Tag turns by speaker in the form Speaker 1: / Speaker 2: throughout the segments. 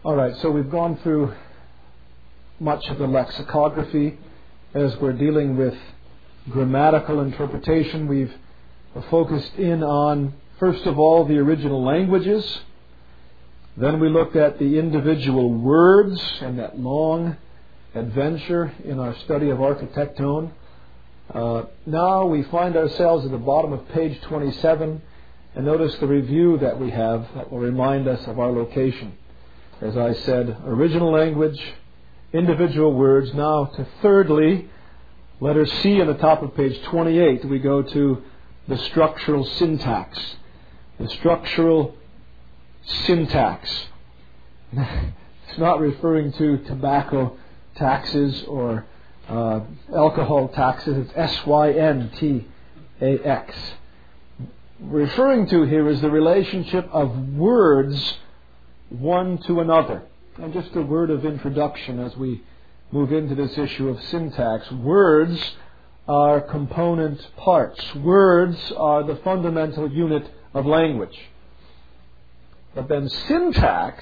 Speaker 1: All right, so we've gone through much of the lexicography as we're dealing with grammatical interpretation. We've focused in on, first of all, the original languages. Then we looked at the individual words and that long adventure in our study of architectone. Now we find ourselves at the bottom of page 27, and notice the review that we have that will remind us of our location. As I said, original language, individual words. Now to thirdly, letter C on the top of page 28, we go to the structural syntax. The structural syntax. It's not referring to tobacco taxes or alcohol taxes. It's S-Y-N-T-A-X. Referring to here is the relationship of words one to another. And just a word of introduction as we move into this issue of syntax. Words are component parts. Words are the fundamental unit of language. But then syntax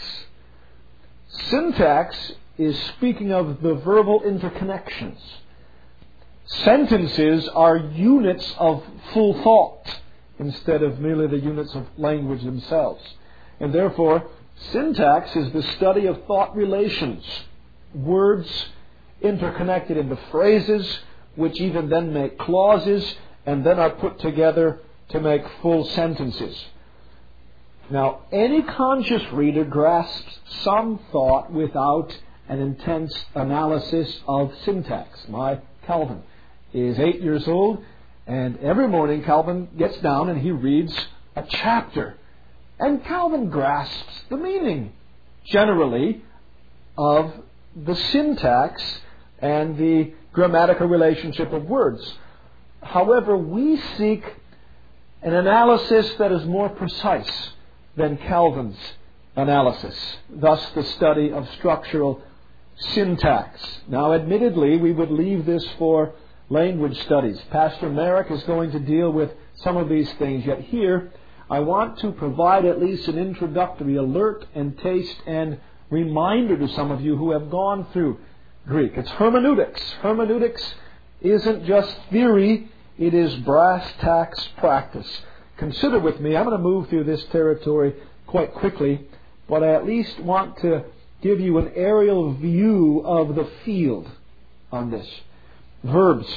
Speaker 1: is speaking of the verbal interconnections. Sentences are units of full thought instead of merely the units of language themselves. And therefore, syntax is the study of thought relations. Words interconnected into phrases, which even then make clauses, and then are put together to make full sentences. Now, any conscious reader grasps some thought without an intense analysis of syntax. My Calvin is 8 years old, and every morning Calvin gets down and he reads a chapter. And Calvin grasps the meaning, generally, of the syntax and the grammatical relationship of words. However, we seek an analysis that is more precise than Calvin's analysis. Thus, the study of structural syntax. Now, admittedly, we would leave this for language studies. Pastor Merrick is going to deal with some of these things. Yet here, I want to provide at least an introductory alert and taste and reminder to some of you who have gone through Greek. It's hermeneutics. Hermeneutics isn't just theory, it is brass tacks practice. Consider with me, I'm going to move through this territory quite quickly, but I at least want to give you an aerial view of the field on this. Verbs.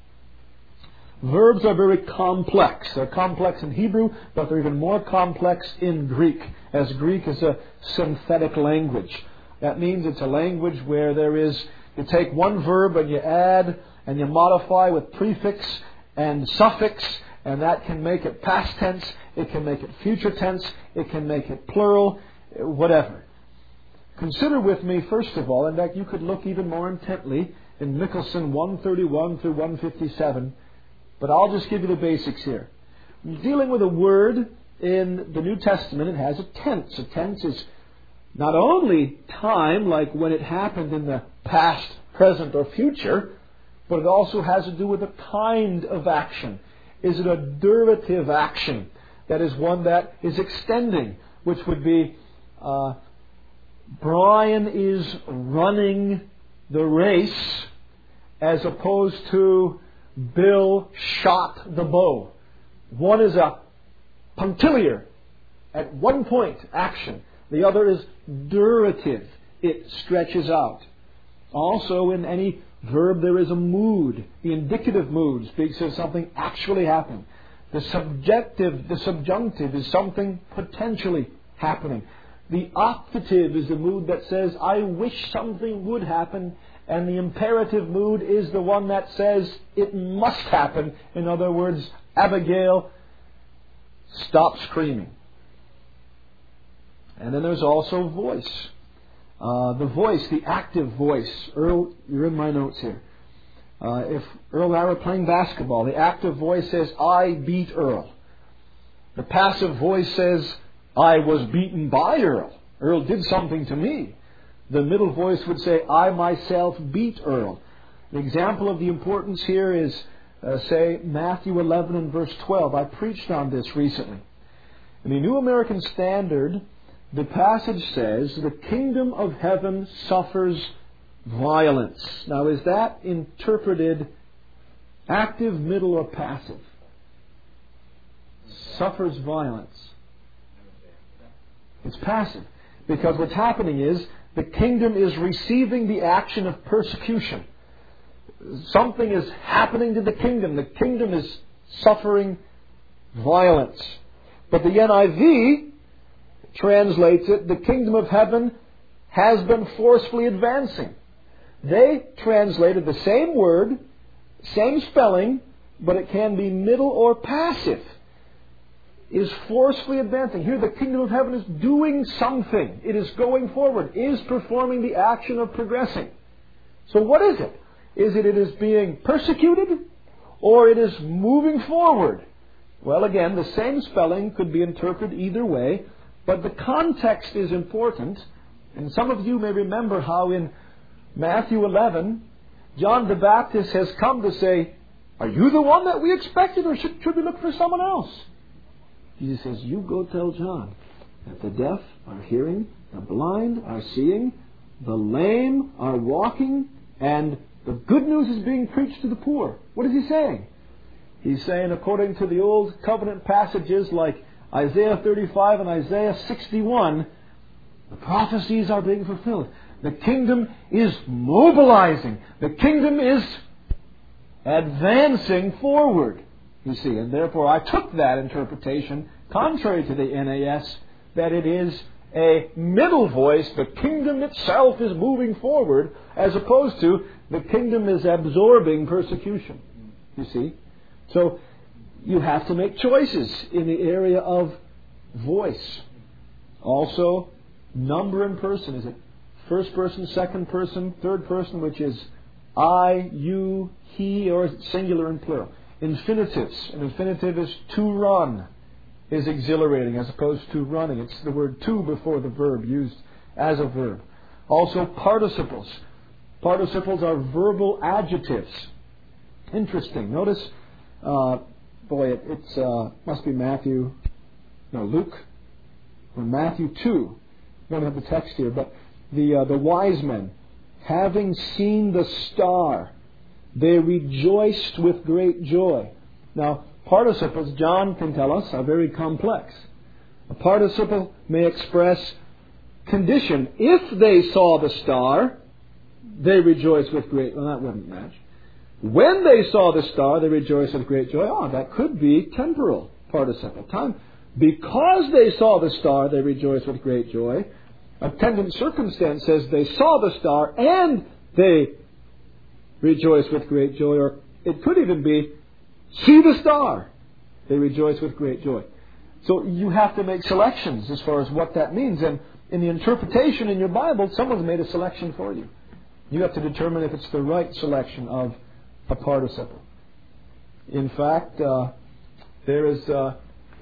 Speaker 1: Verbs are very complex. They're complex in Hebrew, but they're even more complex in Greek, as Greek is a synthetic language. That means it's a language where you take one verb and you add and you modify with prefix and suffix, and that can make it past tense, it can make it future tense, it can make it plural, whatever. Consider with me, first of all, in fact, you could look even more intently in Michelson 131 through 157, but I'll just give you the basics here. Dealing with a word in the New Testament, it has a tense. A tense is not only time, like when it happened in the past, present, or future, but it also has to do with a kind of action. Is it a durative action? That is one that is extending, which would be Brian is running the race, as opposed to Bill shot the bow. One is a punctiliar, at one point, action. The other is durative. It stretches out. Also, in any verb, there is a mood. The indicative mood speaks of something actually happening. The subjunctive is something potentially happening. The optative is the mood that says, I wish something would happen. And the imperative mood is the one that says, it must happen. In other words, Abigail, stop screaming. And then there's also voice. The voice, the active voice. Earl, you're in my notes here. If Earl and I were playing basketball, the active voice says, I beat Earl. The passive voice says, I was beaten by Earl. Earl did something to me. The middle voice would say, I myself beat Earl. An example of the importance here is, say, Matthew 11 and verse 12. I preached on this recently. In the New American Standard, the passage says, the kingdom of heaven suffers violence. Now, is that interpreted active, middle, or passive? Suffers violence. It's passive. Because what's happening is, the kingdom is receiving the action of persecution. Something is happening to the kingdom. The kingdom is suffering violence. But the NIV translates it, the kingdom of heaven has been forcefully advancing. They translated the same word, same spelling, but it can be middle or passive. Is forcefully advancing. Here the kingdom of heaven is doing something. It is going forward. Is performing the action of progressing. So what is it? Is it is being persecuted? Or it is moving forward? Well, again, the same spelling could be interpreted either way. But the context is important. And some of you may remember how in Matthew 11, John the Baptist has come to say, are you the one that we expected, or should we look for someone else? Jesus says, you go tell John that the deaf are hearing, the blind are seeing, the lame are walking, and the good news is being preached to the poor. What is he saying? He's saying, according to the Old Covenant passages like Isaiah 35 and Isaiah 61, the prophecies are being fulfilled. The kingdom is mobilizing. The kingdom is advancing forward. You see, and therefore I took that interpretation, contrary to the NAS, that it is a middle voice. The kingdom itself is moving forward, as opposed to the kingdom is absorbing persecution. You see? So you have to make choices in the area of voice. Also, number and person. Is it first person, second person, third person, which is I, you, he, or is it singular and plural? Infinitives. An infinitive is to run, is exhilarating as opposed to running. It's the word to before the verb, used as a verb. Also participles. Participles are verbal adjectives. Interesting. Notice, it's must be Luke, or Matthew 2. I don't have the text here, but the wise men, having seen the star, they rejoiced with great joy. Now, participles, John can tell us, are very complex. A participle may express condition. If they saw the star, they rejoiced with great... Well, that wouldn't match. When they saw the star, they rejoiced with great joy. Oh, that could be temporal participle. Time. Because they saw the star, they rejoiced with great joy. Attendant circumstance says they saw the star and they rejoice with great joy. Or it could even be, see the star. They rejoice with great joy. So you have to make selections as far as what that means. And in the interpretation in your Bible, someone's made a selection for you. You have to determine if it's the right selection of a participle. In fact, there is a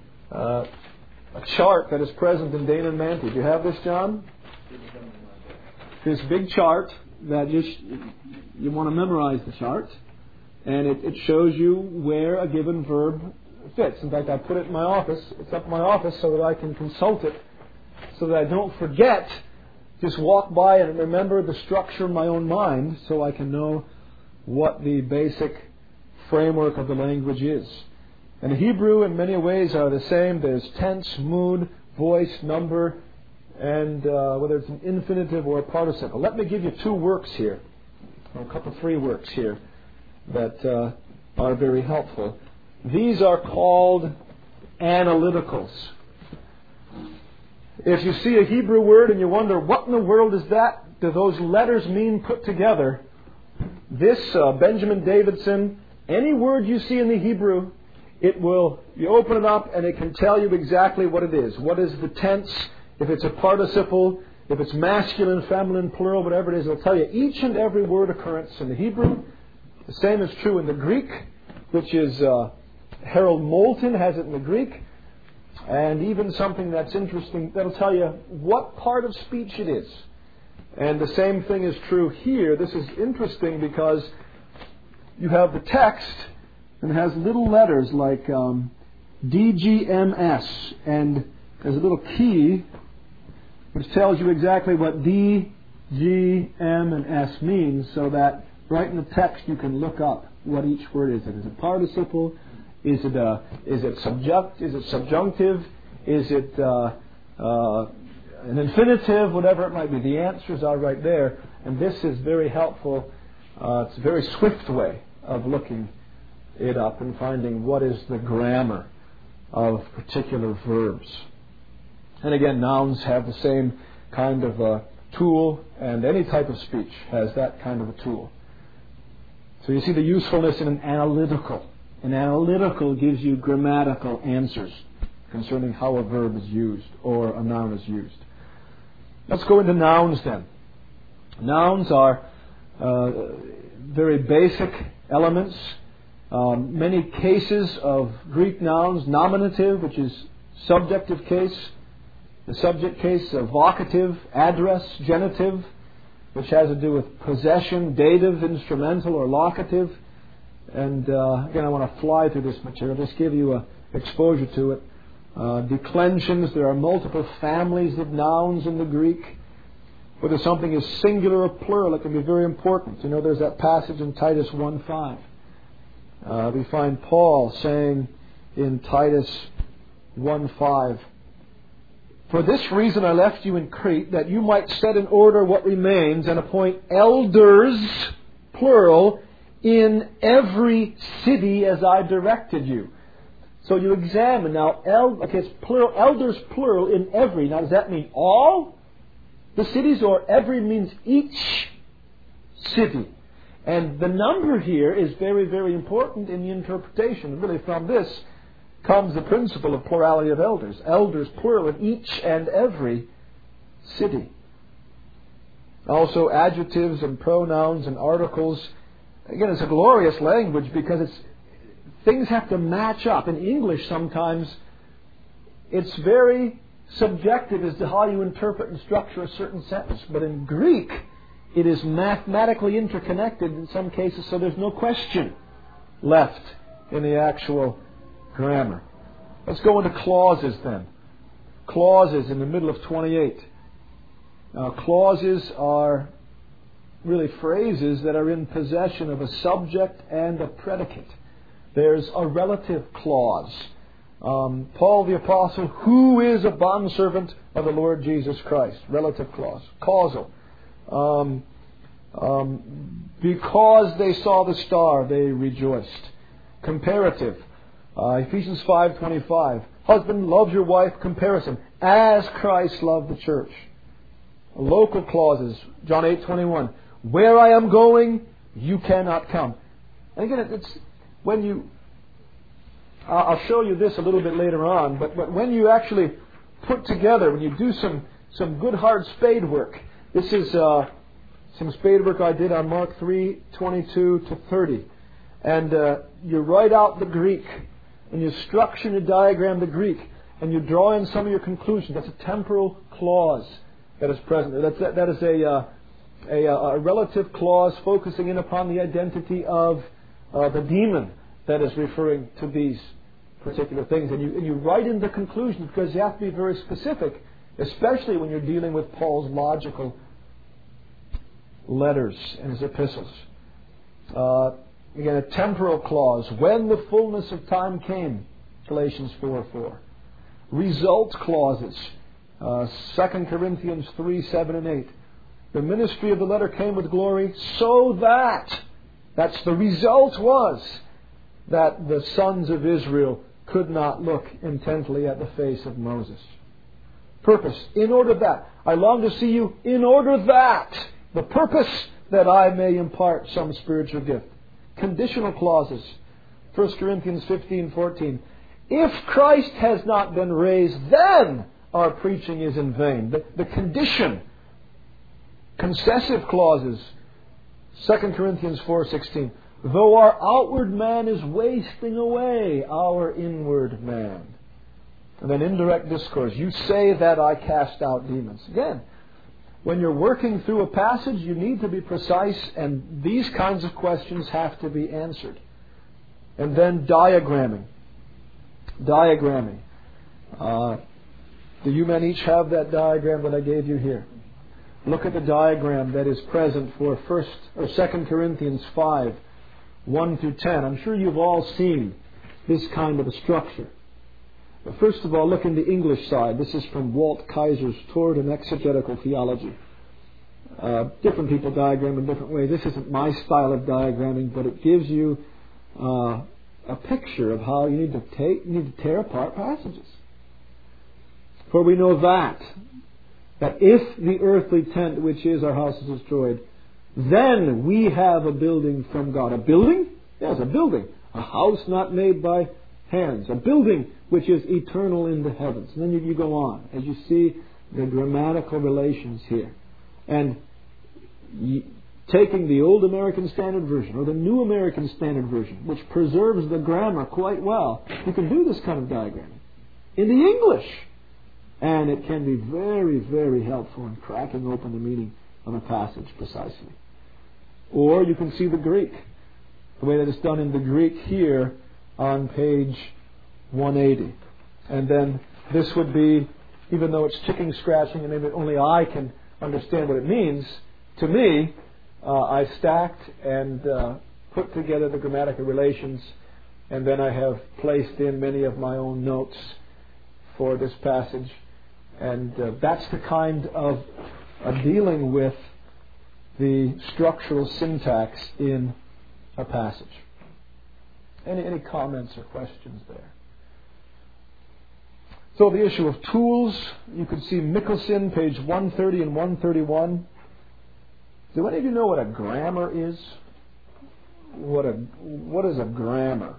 Speaker 1: chart that is present in Dana and Manti. Do you have this, John? This big chart that you want to memorize the chart, and it shows you where a given verb fits. In fact, I put it in my office. It's up in my office so that I can consult it, so that I don't forget. Just walk by and remember the structure in my own mind, so I can know what the basic framework of the language is. And the Hebrew, in many ways, are the same. There's tense, mood, voice, number, and whether it's an infinitive or a participle. Let me give you two works here, or three works here, that are very helpful. These are called analyticals. If you see a Hebrew word and you wonder, what in the world is that? Do those letters mean put together? This, Benjamin Davidson, any word you see in the Hebrew, you open it up and it can tell you exactly what it is. What is the tense? If it's a participle, if it's masculine, feminine, plural, whatever it is, it'll tell you each and every word occurrence in the Hebrew. The same is true in the Greek, which is Harold Moulton has it in the Greek. And even something that's interesting, that'll tell you what part of speech it is. And the same thing is true here. This is interesting because you have the text and it has little letters like DGMS, and there's a little key which tells you exactly what D, G, M, and S means, so that right in the text you can look up what each word is. Is it participle? Is it subjunctive? Is it an infinitive? Whatever it might be. The answers are right there. And this is very helpful. It's a very swift way of looking it up and finding what is the grammar of particular verbs. And again, nouns have the same kind of a tool, and any type of speech has that kind of a tool. So you see the usefulness in an analytical. An analytical gives you grammatical answers concerning how a verb is used or a noun is used. Let's go into nouns then. Nouns are very basic elements. Many cases of Greek nouns, nominative, which is subjective case, the subject case, vocative, address, genitive, which has to do with possession, dative, instrumental, or locative. And again, I want to fly through this material, just give you an exposure to it. Declensions, there are multiple families of nouns in the Greek. Whether something is singular or plural, it can be very important. You know, there's that passage in Titus 1:5. We find Paul saying in Titus 1:5, "For this reason I left you in Crete, that you might set in order what remains and appoint elders," plural, "in every city as I directed you." So you examine now, it's plural, elders plural in every. Now does that mean all the cities, or every means each city? And the number here is very, very important in the interpretation. Really from this comes the principle of plurality of elders. Elders plural in each and every city. Also adjectives and pronouns and articles. Again, it's a glorious language because things have to match up. In English sometimes it's very subjective as to how you interpret and structure a certain sentence. But in Greek it is mathematically interconnected in some cases, so there's no question left in the actual grammar. Let's go into clauses then. Clauses in the middle of 28. Now, clauses are really phrases that are in possession of a subject and a predicate. There's a relative clause. Paul the Apostle, who is a bondservant of the Lord Jesus Christ. Relative clause. Causal. Because they saw the star, they rejoiced. Comparative. Ephesians 5:25. Husband, love your wife. Comparison. As Christ loved the church. Local clauses. John 8:21. Where I am going, you cannot come. And again, it's when you... I'll show you this a little bit later on, but when you actually put together, when you do some good hard spade work, this is some spade work I did on Mark 3:22-30. And you write out the Greek, and you structure and you diagram the Greek, and you draw in some of your conclusions. That's a temporal clause that is present. That is a relative clause focusing in upon the identity of the demon that is referring to these particular things. And you write in the conclusions because you have to be very specific, especially when you're dealing with Paul's logical letters in his epistles. Again, a temporal clause. When the fullness of time came, Galatians 4:4. Result clauses. 2 Corinthians 3:7 and 8. The ministry of the letter came with glory so that's the result was that the sons of Israel could not look intently at the face of Moses. Purpose. In order that. I long to see you in order that. The purpose that I may impart some spiritual gift. Conditional clauses. 1 Corinthians 15:14. If Christ has not been raised, then our preaching is in vain. The condition. Concessive clauses. 2 Corinthians 4:16. Though our outward man is wasting away, our inward man. And then indirect discourse. You say that I cast out demons. Again, when you're working through a passage, you need to be precise, and these kinds of questions have to be answered. And then diagramming. Do you men each have that diagram that I gave you here? Look at the diagram that is present for 1 or 2 Corinthians 5, 1 through 10. I'm sure you've all seen this kind of a structure. But first of all, look in the English side. This is from Walt Kaiser's Toward an Exegetical Theology. Different people diagram in different ways. This isn't my style of diagramming, but it gives you a picture of how you need to tear apart passages. For we know that if the earthly tent, which is our house, is destroyed, then we have a building from God. A building? Yes, a building. A house not made by hands. A building which is eternal in the heavens. And then you go on as you see the grammatical relations here. And taking the Old American Standard Version or the New American Standard Version, which preserves the grammar quite well, you can do this kind of diagramming in the English. And it can be very, very helpful in cracking open the meaning of a passage precisely. Or you can see the Greek, the way that it's done in the Greek here on page 180. And then this would be, even though it's chicken scratching and maybe only I can understand what it means, to me, I stacked and put together the grammatical relations, and then I have placed in many of my own notes for this passage. And that's the kind of dealing with the structural syntax in a passage. Any comments or questions there? So the issue of tools, you can see Mickelson, page 130 and 131. Do any of you know what a grammar is? What is a grammar?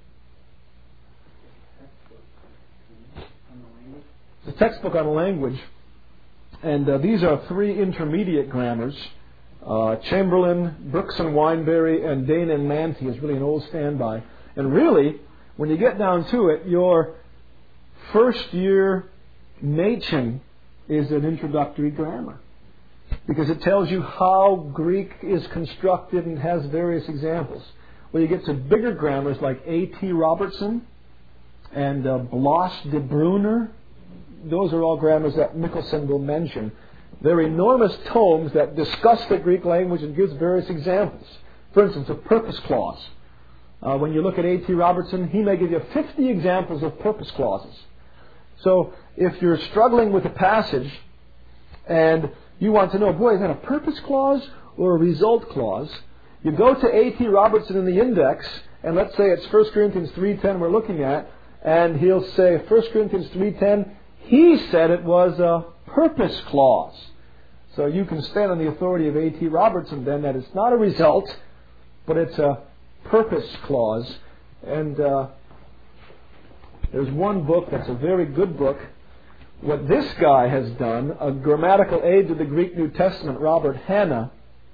Speaker 1: It's a textbook on a language, and these are 3 intermediate grammars. Chamberlain, Brooks and Wineberry, and Dane and Manty is really an old standby. And really, when you get down to it, your first year Machen is an introductory grammar, because it tells you how Greek is constructed and has various examples. When you get to bigger grammars like A.T. Robertson and Blas de Bruyne, those are all grammars that Mickelson will mention. They're enormous tomes that discuss the Greek language and gives various examples. For instance, a purpose clause. When you look at A.T. Robertson, he may give you 50 examples of purpose clauses. So if you're struggling with a passage and you want to know, boy, is that a purpose clause or a result clause? You go to A.T. Robertson in the index, and let's say it's 1 Corinthians 3:10 we're looking at, and he'll say 1 Corinthians 3:10, he said it was a purpose clause. So you can stand on the authority of A.T. Robertson then that it's not a result, but it's a purpose clause. And there's one book that's a very good book. What this guy has done, a grammatical aid to the Greek New Testament, Robert Hanna,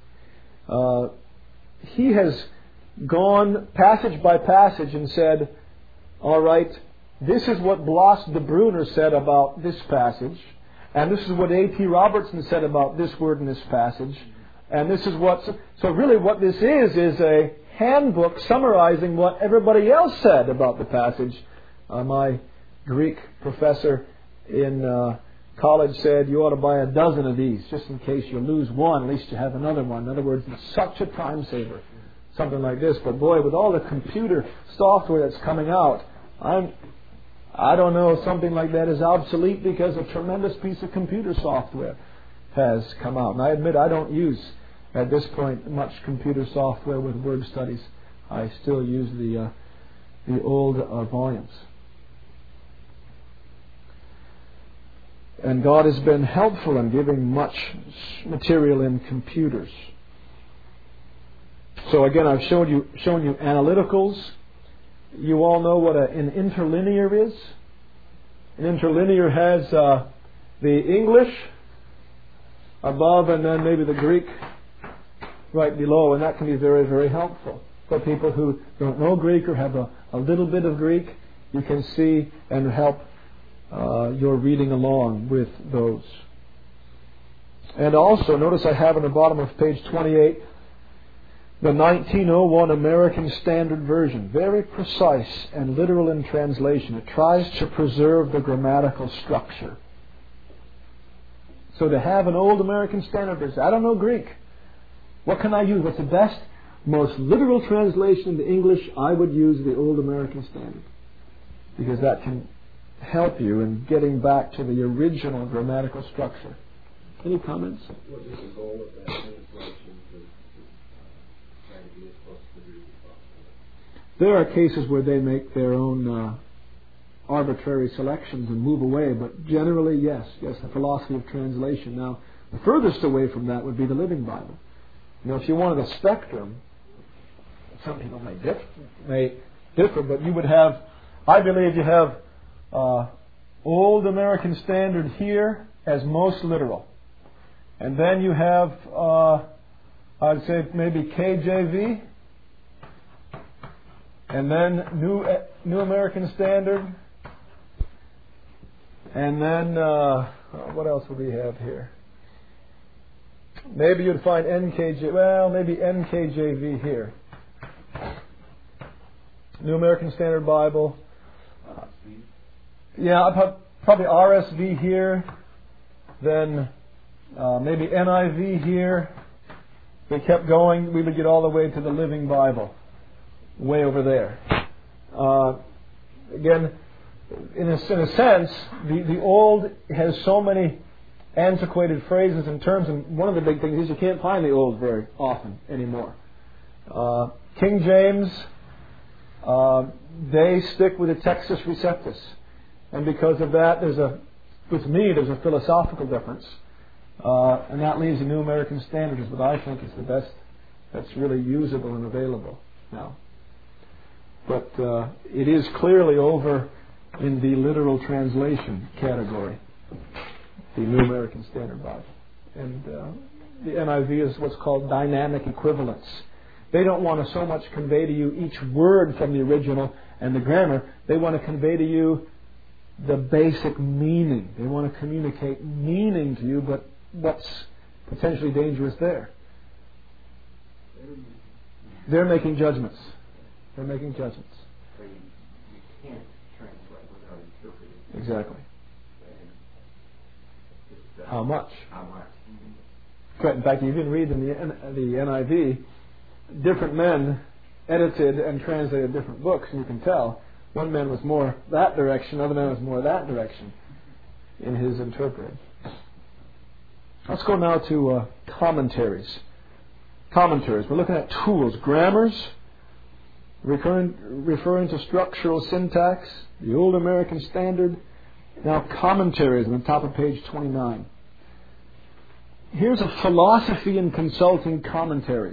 Speaker 1: he has gone passage by passage and said, all right, this is what Blas de Bruyne said about this passage, and this is what A.T. Robertson said about this word in this passage, and this is what... So really what this is a handbook summarizing what everybody else said about the passage. My Greek professor in college said you ought to buy a dozen of these, just in case you lose one, at least you have another one. In other words, it's such a time saver, something like this. But boy, with all the computer software that's coming out, I don't know if something like that is obsolete, because a tremendous piece of computer software has come out. And I admit I don't use, at this point, much computer software with word studies. I still use the old volumes. And God has been helpful in giving much material in computers. So again, I've shown you analyticals. You all know what an interlinear is. An interlinear has the English above and then maybe the Greek right below, and that can be very, very helpful. For people who don't know Greek or have a little bit of Greek, you can see and help your reading along with those. And also, notice I have on the bottom of page 28 the 1901 American Standard Version. Very precise and literal in translation. It tries to preserve the grammatical structure So to have an Old American Standard, I don't know Greek. What can I use? What's the best, most literal translation into English? I would use the Old American Standard, because that can help you in getting back to the original grammatical structure. Any comments?
Speaker 2: What is the goal of that translation to try to be as close to the Greek as possible?
Speaker 1: There are cases where they make their own arbitrary selections and move away, but generally, yes, the philosophy of translation. Now, the furthest away from that would be the Living Bible. You know, if you wanted a spectrum, some people may differ, but you would have, I believe you have Old American Standard here as most literal. And then you have, I'd say maybe KJV, and then New American Standard, and then what else would we have here? Maybe you'd find maybe NKJV here. New American Standard Bible. Probably RSV here. Then maybe NIV here. If we kept going, we would get all the way to the Living Bible, way over there. Again, in a sense, the Old has so many antiquated phrases and terms, and one of the big things is you can't find the Old very often anymore. King James, they stick with the Textus Receptus, and because of that, there's a philosophical difference, and that leaves the New American Standard as what I think is the best that's really usable and available now. But it is clearly over in the literal translation category, the New American Standard Bible. And the NIV is what's called dynamic equivalence. They don't want to so much convey to you each word from the original and the grammar. They want to convey to you the basic meaning. They want to communicate meaning to you, but what's potentially dangerous there? They're making judgments.
Speaker 2: So you can't translate without interpreting.
Speaker 1: Exactly. How much? Correct. In fact, you can read in the NIV, different men edited and translated different books, and you can tell one man was more that direction, other man was more that direction in his interpreting. Let's go now to commentaries. Commentaries. We're looking at tools, grammars, referring to structural syntax, the Old American Standard. Now commentaries on the top of page 29. Here's a philosophy in consulting commentaries.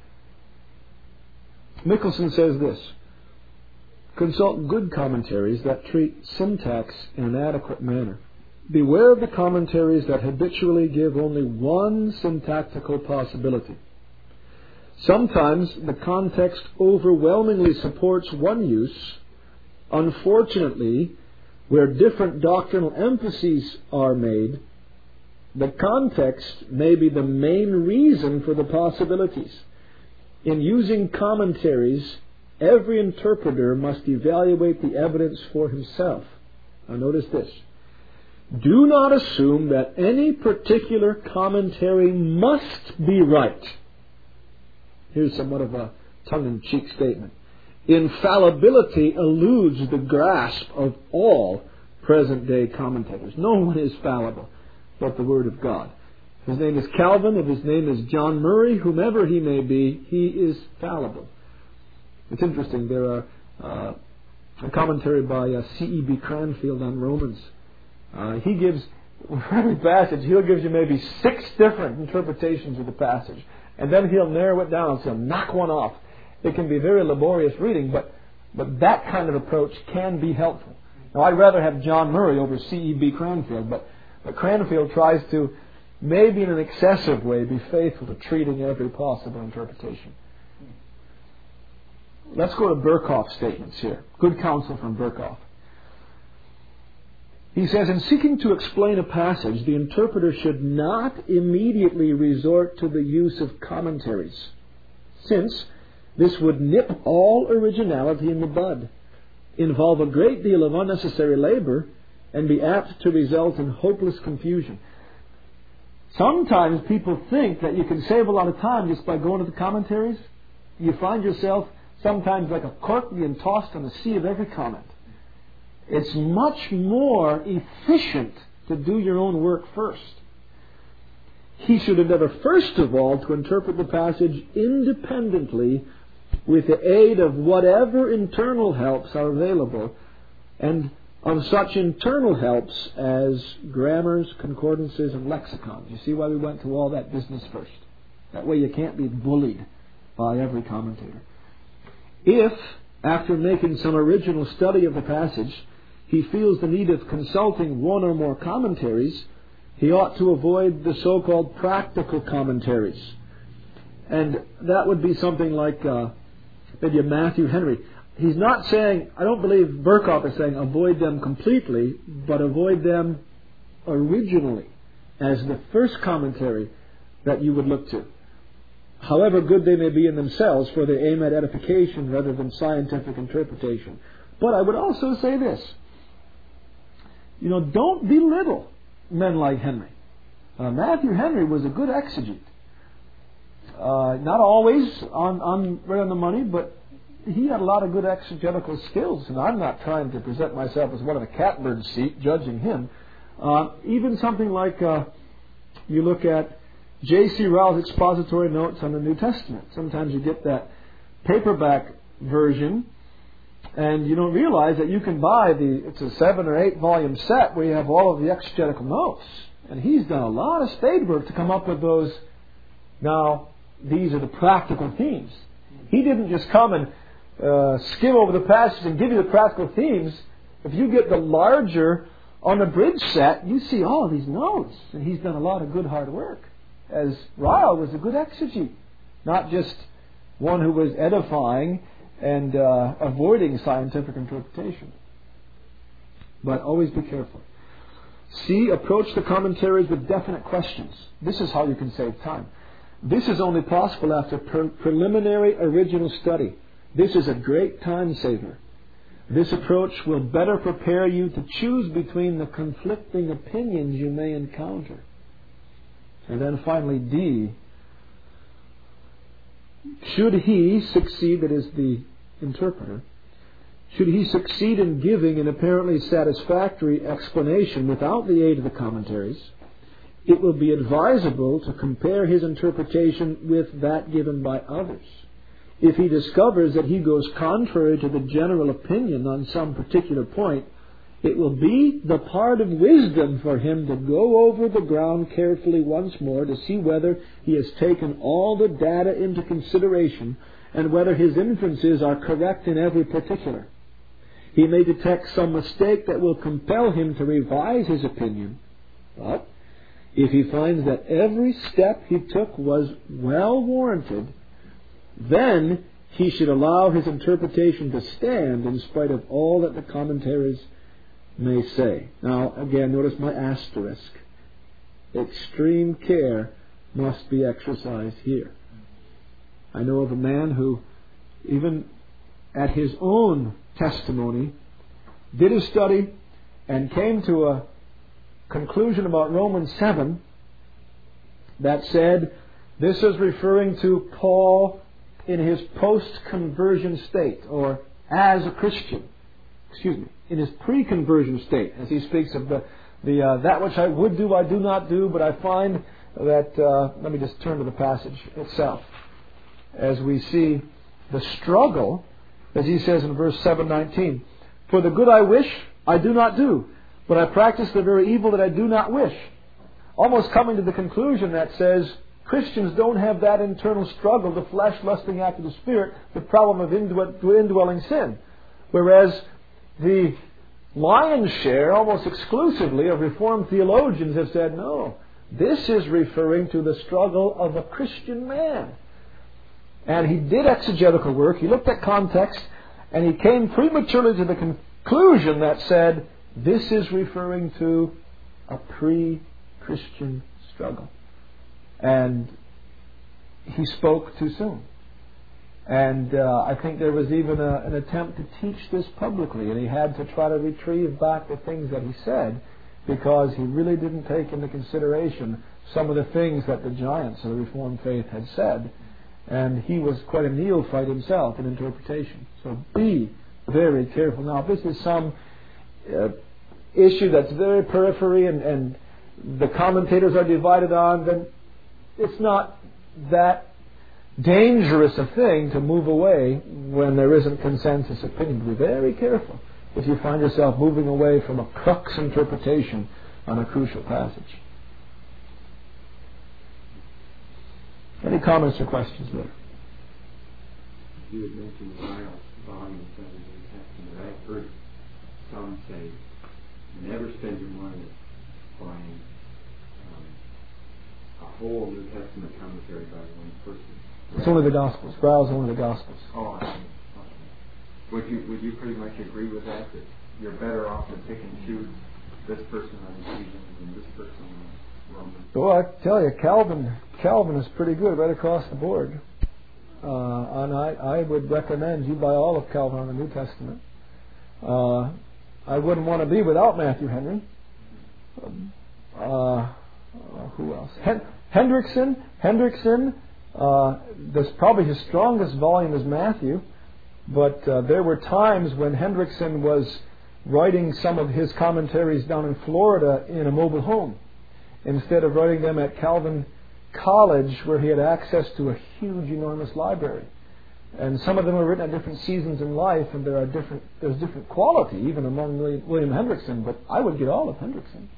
Speaker 1: Michelson says this: consult good commentaries that treat syntax in an adequate manner. Beware of the commentaries that habitually give only one syntactical possibility. Sometimes the context overwhelmingly supports one use. Unfortunately, where different doctrinal emphases are made, the context may be the main reason for the possibilities. In using commentaries, every interpreter must evaluate the evidence for himself. Now notice this. Do not assume that any particular commentary must be right. Here's somewhat of a tongue-in-cheek statement. Infallibility eludes the grasp of all present-day commentators. No one is fallible but the Word of God. If his name is Calvin, if his name is John Murray, whomever he may be, he is fallible. It's interesting. There are a commentary by C.E.B. Cranfield on Romans. He gives, for every passage, he'll give you maybe 6 different interpretations of the passage. And then he'll narrow it down, so he'll knock one off. It can be very laborious reading, but that kind of approach can be helpful. Now, I'd rather have John Murray over C.E.B. Cranfield, but Cranfield tries to, maybe in an excessive way, be faithful to treating every possible interpretation. Let's go to Berkhoff's statements here. Good counsel from Berkhoff. He says, in seeking to explain a passage, the interpreter should not immediately resort to the use of commentaries, since this would nip all originality in the bud, involve a great deal of unnecessary labor, and be apt to result in hopeless confusion. Sometimes people think that you can save a lot of time just by going to the commentaries. You find yourself sometimes like a cork being tossed on the sea of every comment. It's much more efficient to do your own work first. He should endeavor first of all to interpret the passage independently with the aid of whatever internal helps are available, and of such internal helps as grammars, concordances, and lexicons. You see why we went through all that business first? That way you can't be bullied by every commentator. If, after making some original study of the passage, he feels the need of consulting one or more commentaries, he ought to avoid the so-called practical commentaries. And that would be something like maybe a Matthew Henry. He's not saying, I don't believe Berkhoff is saying avoid them completely, but avoid them originally as the first commentary that you would look to. However good they may be in themselves, for they aim at edification rather than scientific interpretation. But I would also say this. Don't belittle men like Henry. Matthew Henry was a good exegete. Not always right on the money, but he had a lot of good exegetical skills, and I'm not trying to present myself as one of the catbird seat judging him. Even something like you look at J.C. Ryle's expository notes on the New Testament. Sometimes you get that paperback version, and you don't realize that you can buy it's a 7 or 8 volume set where you have all of the exegetical notes. And he's done a lot of spade work to come up with those. Now, these are the practical themes. He didn't just come and skim over the passage and give you the practical themes. If you get the larger unabridged set, you see all of these notes. And he's done a lot of good hard work. As Ryle was a good exegete, not just one who was edifying and avoiding scientific interpretation. But always be careful. C. Approach the commentaries with definite questions. This is how you can save time. This is only possible after preliminary original study. This is a great time saver. This approach will better prepare you to choose between the conflicting opinions you may encounter. And then finally, D. Should he succeed, that is the interpreter, should he succeed in giving an apparently satisfactory explanation without the aid of the commentaries, it will be advisable to compare his interpretation with that given by others. If he discovers that he goes contrary to the general opinion on some particular point, it will be the part of wisdom for him to go over the ground carefully once more to see whether he has taken all the data into consideration and whether his inferences are correct in every particular. He may detect some mistake that will compel him to revise his opinion, but if he finds that every step he took was well warranted, then he should allow his interpretation to stand in spite of all that the commentaries may say. Now, again, notice my asterisk. Extreme care must be exercised here. I know of a man who, even at his own testimony, did a study and came to a conclusion about Romans 7 that said this is referring to Paul in his post-conversion state, or as a Christian. In his pre-conversion state, as he speaks of the that which I would do, I do not do, but I find that, let me just turn to the passage itself, as we see the struggle, as he says in verse 7:19, for the good I wish, I do not do, but I practice the very evil that I do not wish. Almost coming to the conclusion that says, Christians don't have that internal struggle, the flesh lusting after the Spirit, the problem of indwelling sin. Whereas the lion's share, almost exclusively, of Reformed theologians have said, no, this is referring to the struggle of a Christian man. And he did exegetical work, he looked at context, and he came prematurely to the conclusion that said, this is referring to a pre-Christian struggle. And he spoke too soon. And I think there was even an attempt to teach this publicly, and he had to try to retrieve back the things that he said, because he really didn't take into consideration some of the things that the giants of the Reformed faith had said, and he was quite a neophyte himself in interpretation. So be very careful. Now, if this is some issue that's very periphery and the commentators are divided on, then it's not that dangerous a thing to move away when there isn't consensus opinion. Be very careful if you find yourself moving away from a crux interpretation on a crucial passage. Any comments or questions there?
Speaker 2: You had mentioned volumes of the New Testament. I've heard some say, never spend your money buying a whole New Testament commentary by one person.
Speaker 1: It's only the Gospels. Browse only the Gospels.
Speaker 2: Oh, I see. Would you pretty much agree with that you're better off to pick and choose this person on Ephesians and this person on Romans?
Speaker 1: Well, I tell you, Calvin is pretty good right across the board. And I would recommend you buy all of Calvin on the New Testament. I wouldn't want to be without Matthew Henry. Who else? Hendrickson. There's probably his strongest volume is Matthew, but there were times when Hendrickson was writing some of his commentaries down in Florida in a mobile home, instead of writing them at Calvin College, where he had access to a huge, enormous library. And some of them were written at different seasons in life, and there's different quality even among William Hendrickson. But I would get all of Hendrickson.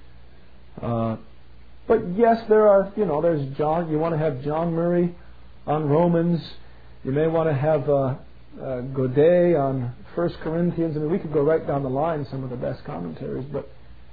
Speaker 1: But yes, there are, there's John. You want to have John Murray on Romans. You may want to have Godet on 1 Corinthians. I mean, we could go right down the line, some of the best commentaries, but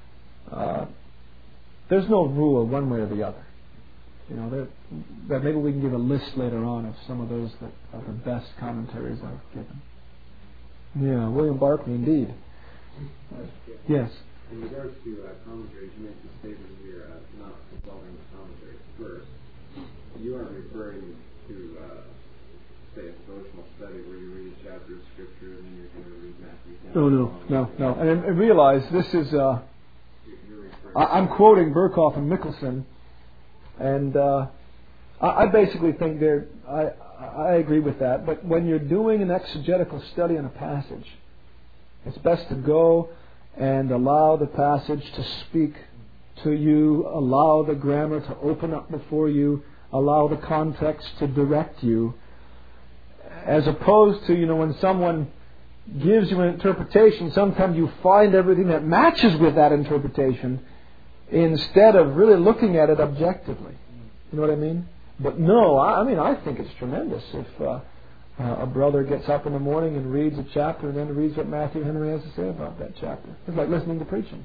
Speaker 1: there's no rule one way or the other. That maybe we can give a list later on of some of those that are the best commentaries I've given. Yeah, William Barclay, indeed. Yes.
Speaker 2: In regards to commentaries, you mentioned a statement here, not consulting the commentaries first. You aren't referring to, say, a devotional study where you read a chapter of Scripture and then you're going to read Matthew.
Speaker 1: No. And realize this is, I'm quoting Berkhoff and Mickelson, and I basically think I agree with that. But when you're doing an exegetical study on a passage, it's best to go and allow the passage to speak to you, allow the grammar to open up before you, allow the context to direct you, as opposed to, when someone gives you an interpretation, sometimes you find everything that matches with that interpretation instead of really looking at it objectively. You know what I mean? But no, I think it's tremendous if a brother gets up in the morning and reads a chapter and then reads what Matthew Henry has to say about that chapter. It's like listening to preaching.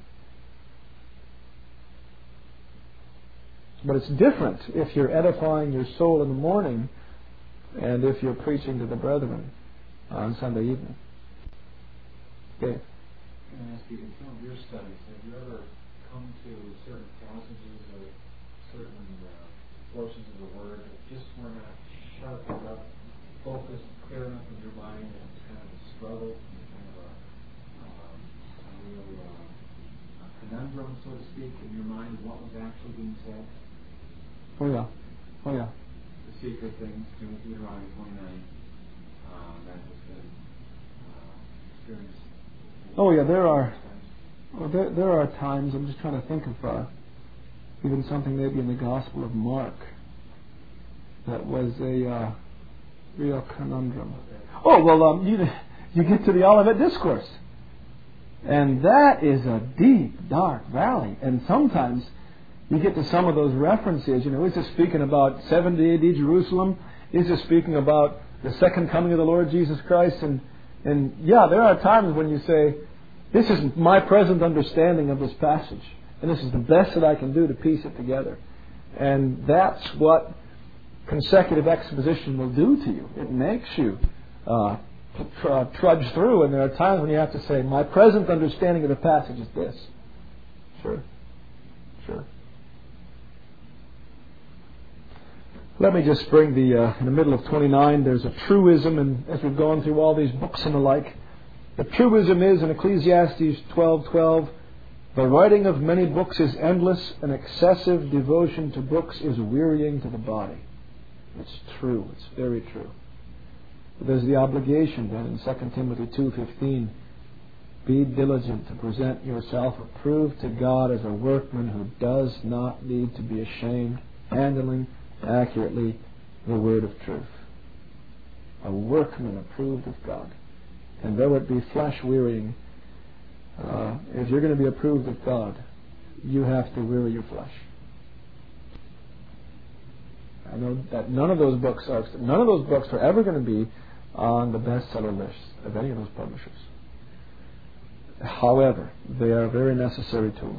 Speaker 1: But it's different if you're edifying your soul in the morning and if you're preaching to the brethren on Sunday evening. Dave?
Speaker 3: Can I ask you, in some of your studies, have you ever come to certain passages or certain portions of the Word that just were not sharp enough, focused, clear enough in your mind, and it's kind of a struggle, kind of a real conundrum, so to speak, in your mind, what was actually being said?
Speaker 1: Oh yeah.
Speaker 3: The secret things, Deuteronomy 29, that was the experience.
Speaker 1: Oh yeah, there are times, I'm just trying to think of even something maybe in the Gospel of Mark that was a real conundrum. Oh, well, you get to the Olivet Discourse. And that is a deep, dark valley. And sometimes you get to some of those references. Is it speaking about 70 A.D. Jerusalem? Is it speaking about the second coming of the Lord Jesus Christ? And yeah, there are times when you say, this is my present understanding of this passage. And this is the best that I can do to piece it together. And that's what consecutive exposition will do to you. It makes you trudge through. And there are times when you have to say, my present understanding of the passage is this. Sure. Let me just bring in the middle of 29, there's a truism, and as we've gone through all these books and the like, the truism is in Ecclesiastes 12:12, The writing of many books is endless, and excessive devotion to books is wearying to the body. It's true. It's very true. But there's the obligation then in 2 Timothy 2:15. Be diligent to present yourself approved to God as a workman who does not need to be ashamed, handling accurately the word of truth. A workman approved of God. And though it be flesh-wearying, if you're going to be approved of God, you have to weary your flesh. I know that none of those books are ever going to be on the bestseller list of any of those publishers. However, they are very necessary tools.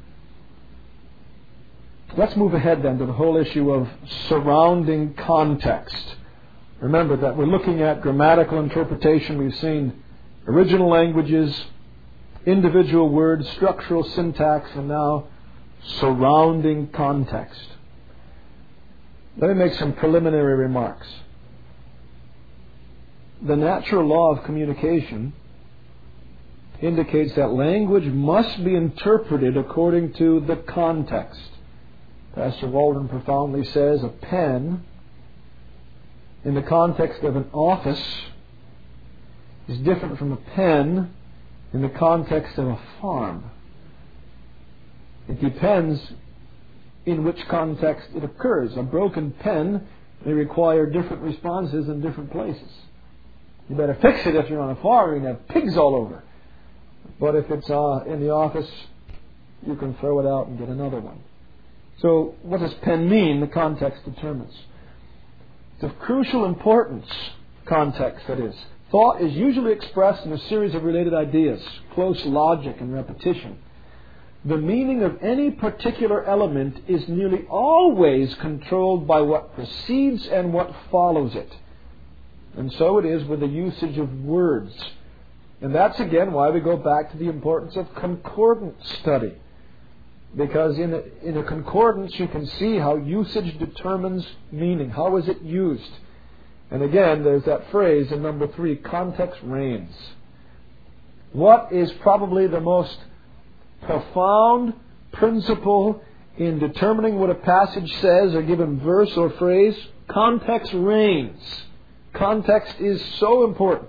Speaker 1: Let's move ahead then to the whole issue of surrounding context. Remember that we're looking at grammatical interpretation. We've seen original languages, individual words, structural syntax, and now surrounding context. Let me make some preliminary remarks. The natural law of communication indicates that language must be interpreted according to the context. Pastor Walden profoundly says a pen in the context of an office is different from a pen in the context of a farm. It depends in which context it occurs. A broken pen may require different responses in different places. You better fix it if you're on a farm. You're going to have pigs all over. But if it's in the office, you can throw it out and get another one. So what does pen mean? The context determines. It's of crucial importance, context that is. Thought is usually expressed in a series of related ideas, close logic and repetition. The meaning of any particular element is nearly always controlled by what precedes and what follows it. And so it is with the usage of words. And that's again why we go back to the importance of concordant study. Because in a concordance you can see how usage determines meaning. How is it used? And again, there's that phrase in number 3, context reigns. What is probably the most profound principle in determining what a passage says, a given verse or phrase? Context reigns. Context is so important.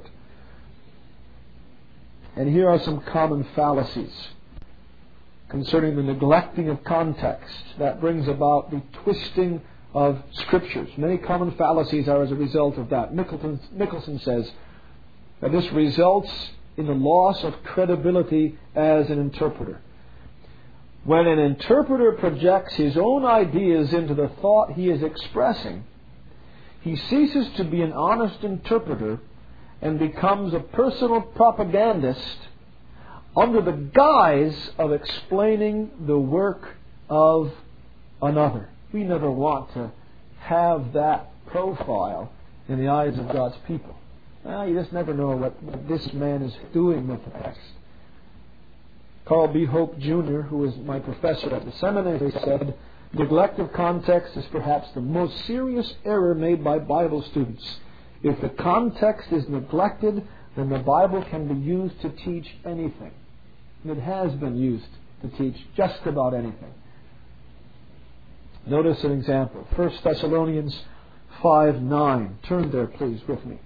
Speaker 1: And here are some common fallacies concerning the neglecting of context that brings about the twisting of Scriptures. Many common fallacies are as a result of that. Nicholson says that this results in the loss of credibility as an interpreter. When an interpreter projects his own ideas into the thought he is expressing, he ceases to be an honest interpreter and becomes a personal propagandist under the guise of explaining the work of another. We never want to have that profile in the eyes of God's people. You just never know what this man is doing with the text. Carl B. Hope Jr., who was my professor at the seminary, said, neglect of context is perhaps the most serious error made by Bible students. If the context is neglected, then the Bible can be used to teach anything. And it has been used to teach just about anything. Notice an example. 1 Thessalonians 5:9. Turn there, please, with me.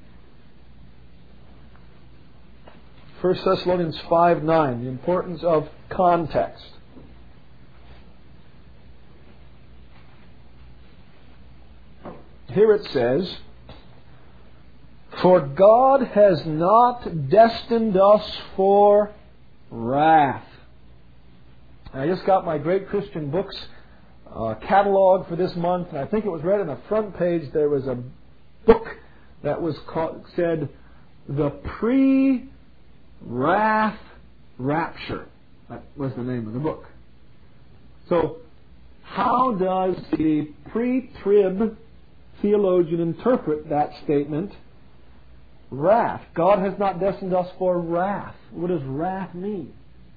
Speaker 1: 1 Thessalonians 5:9. The importance of context. Here it says, for God has not destined us for wrath. I just got my Great Christian Books catalog for this month, and I think it was right on the front page there was a book that was said The Pre-Wrath Rapture. That was the name of the book. So, how does the pre-trib theologian interpret that statement? Wrath. God has not destined us for wrath. What does wrath mean?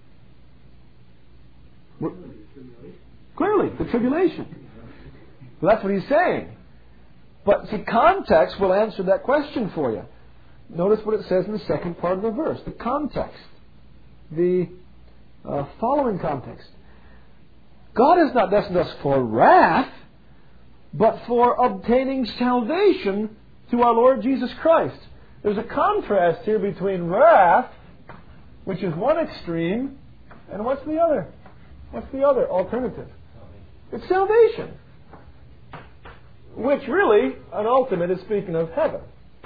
Speaker 1: Clearly, the tribulation. Well, that's what he's saying. But see, context will answer that question for you. Notice what it says in the second part of the verse. The context. The following context. God has not destined us for wrath, but for obtaining salvation through our Lord Jesus Christ. There's a contrast here between wrath, which is one extreme, and what's the other? What's the other alternative? It's salvation. Which really, an ultimate, is speaking of heaven.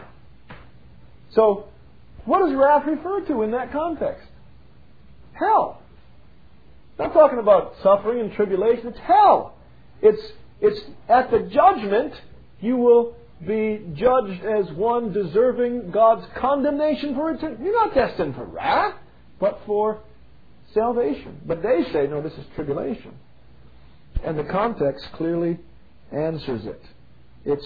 Speaker 1: So, what does wrath refer to in that context? Hell. Not talking about suffering and tribulation. It's hell. It's at the judgment you will be judged as one deserving God's condemnation for eternity. You're not destined for wrath, but for salvation. But they say, no, this is tribulation. And the context clearly answers it. It's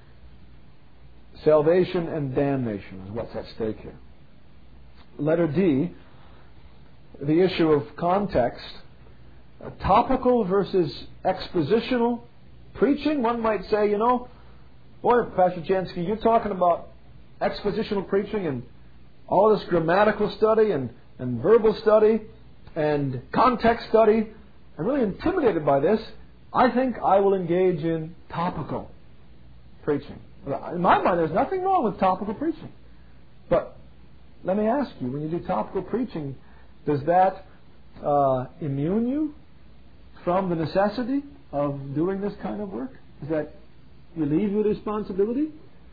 Speaker 1: salvation and damnation is what's at stake here. Letter D, the issue of context. Topical versus expositional preaching. One might say, boy, Pastor Jansky, you're talking about expositional preaching and all this grammatical study and verbal study and context study. I'm really intimidated by this. I think I will engage in topical preaching. In my mind, there's nothing wrong with topical preaching. But let me ask you, when you do topical preaching, does that immune you from the necessity of doing this kind of work? Does that relieve you of responsibility?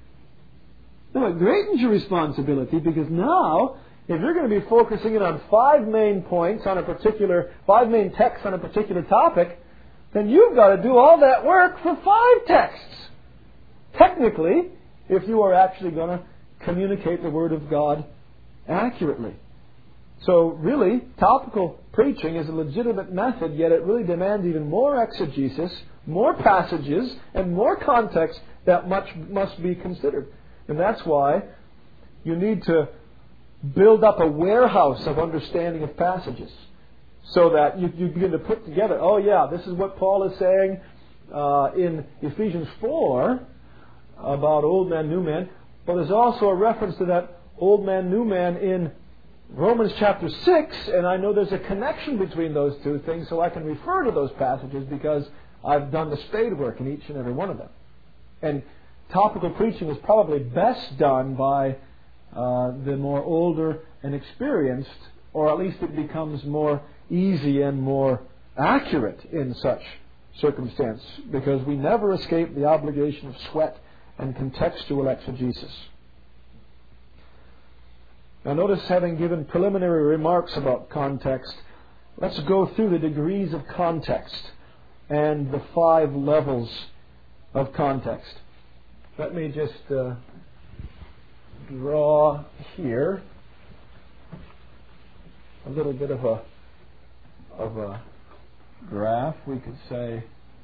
Speaker 1: No, it greatens your responsibility, because now, if you're going to be focusing in on 5 main points on 5 main texts on a particular topic, then you've got to do all that work for 5 texts. Technically, if you are actually going to communicate the Word of God accurately. So really, topical preaching is a legitimate method, yet it really demands even more exegesis, more passages, and more context that much must be considered. And that's why you need to build up a warehouse of understanding of passages, so that you begin to put together, oh yeah, this is what Paul is saying in Ephesians 4 about old man, new man. But there's also a reference to that old man, new man in Romans chapter 6, and I know there's a connection between those two things, so I can refer to those passages because I've done the spade work in each and every one of them. And topical preaching is probably best done by the more older and experienced, or at least it becomes more easy and more accurate in such circumstance, because we never escape the obligation of sweat and contextual exegesis. Now notice, having given preliminary remarks about context, let's go through the degrees of context and the 5 levels of context. Let me just draw here a little bit of a graph. We could say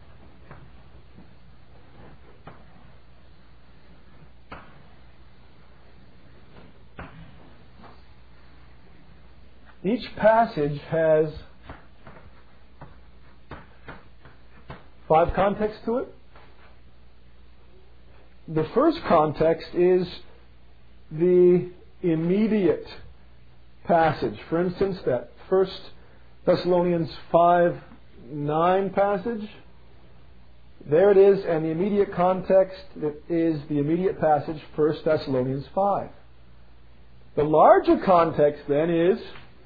Speaker 1: each passage has 5 contexts to it. The first context is the immediate passage. For instance, that 1 Thessalonians 5:9 passage. There it is, and the immediate context that is the immediate passage, 1 Thessalonians 5. The larger context then is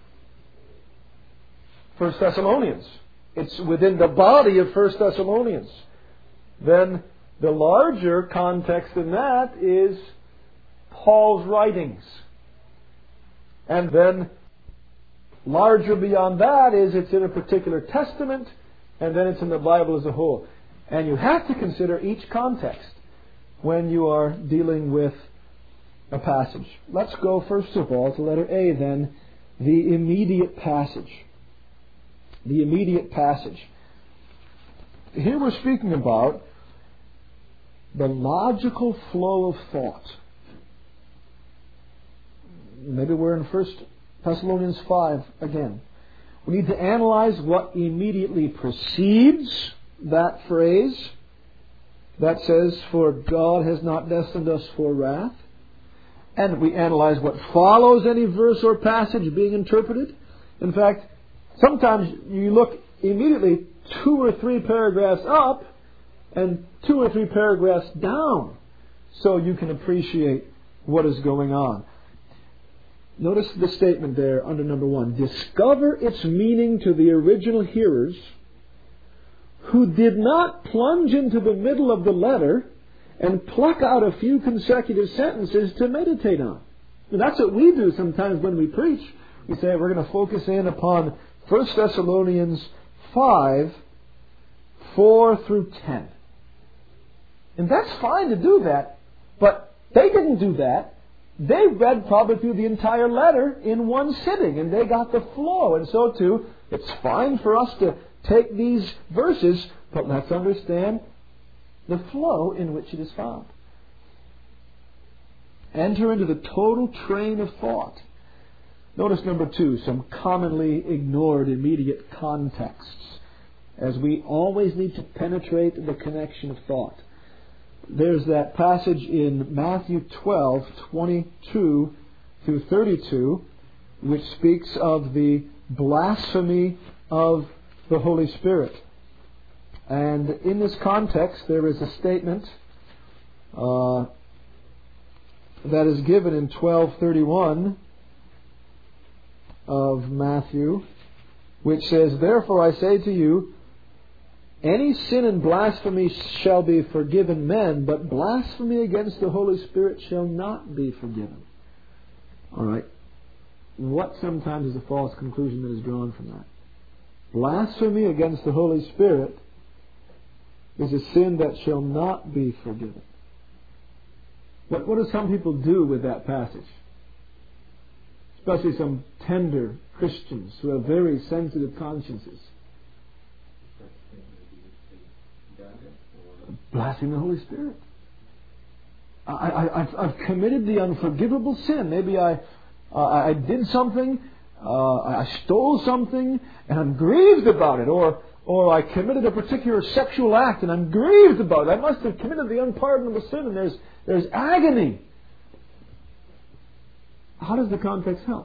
Speaker 1: 1 Thessalonians. It's within the body of 1 Thessalonians. Then the larger context in that is Paul's writings. And then larger beyond that is it's in a particular testament, and then it's in the Bible as a whole. And you have to consider each context when you are dealing with a passage. Let's go first of all to letter A then, the immediate passage. The immediate passage. Here we're speaking about the logical flow of thought. Maybe we're in 1 Thessalonians 5 again. We need to analyze what immediately precedes that phrase that says, "For God has not destined us for wrath." And we analyze what follows any verse or passage being interpreted. In fact, Sometimes you look immediately 2 or 3 paragraphs up and 2 or 3 paragraphs down so you can appreciate what is going on. Notice the statement there under number 1. Discover its meaning to the original hearers who did not plunge into the middle of the letter and pluck out a few consecutive sentences to meditate on. And that's what we do sometimes when we preach. We say we're going to focus in upon 1 Thessalonians 5, 4 through 10. And that's fine to do that, but they didn't do that. They read probably through the entire letter in one sitting, and they got the flow. And so too, it's fine for us to take these verses, but let's understand the flow in which it is found. Enter into the total train of thought. Notice number 2, some commonly ignored immediate contexts, as we always need to penetrate the connection of thought. There's that passage in Matthew 12, 22 through 32, which speaks of the blasphemy of the Holy Spirit. And in this context, there is a statement that is given in 12:31 of Matthew, which says, Therefore I say to you, any sin and blasphemy shall be forgiven men, but blasphemy against the Holy Spirit shall not be forgiven. All right. What sometimes is a false conclusion that is drawn from that? Blasphemy against the Holy Spirit is a sin that shall not be forgiven. What do some people do with that passage? Especially some tender Christians who have very sensitive consciences. Blaspheme the Holy Spirit. I've committed the unforgivable sin. Maybe I did something, I stole something, and I'm grieved about it. Or I committed a particular sexual act, and I'm grieved about it. I must have committed the unpardonable sin, and there's agony. How does the context help?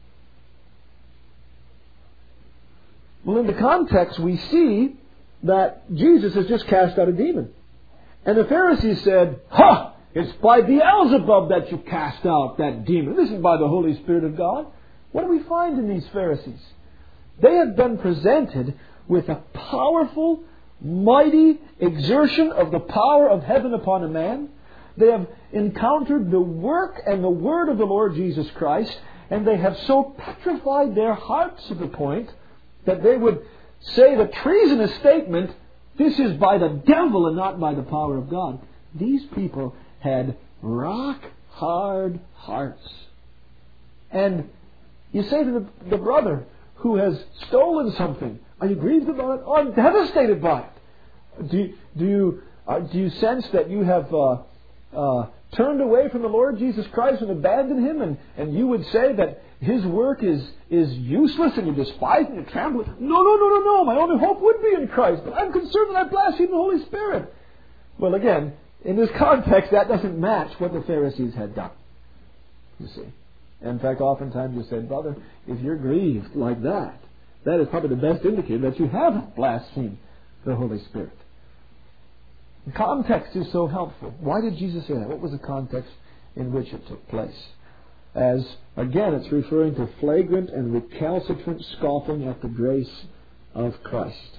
Speaker 1: Well, in the context, we see that Jesus has just cast out a demon. And the Pharisees said, Ha! It's by Beelzebub that you cast out that demon. This is by the Holy Spirit of God. What do we find in these Pharisees? They have been presented with a powerful, mighty exertion of the power of heaven upon a man. They have encountered the work and the word of the Lord Jesus Christ, and they have so petrified their hearts to the point that they would say the treasonous statement, this is by the devil and not by the power of God. These people had rock-hard hearts. And you say to the brother who has stolen something, are you grieved about it? Oh, I'm devastated by it. Do you sense that you have turned away from the Lord Jesus Christ and abandoned Him, and you would say that His work is useless and you despise and you trample it? No. My only hope would be in Christ. But I'm concerned that I blaspheme the Holy Spirit. Well, again, in this context, that doesn't match what the Pharisees had done. You see. In fact, oftentimes you say, brother, if you're grieved like that, that is probably the best indicator that you haven't blasphemed the Holy Spirit. The context is so helpful. Why did Jesus say that? What was the context in which it took place? As, again, it's referring to flagrant and recalcitrant scoffing at the grace of Christ.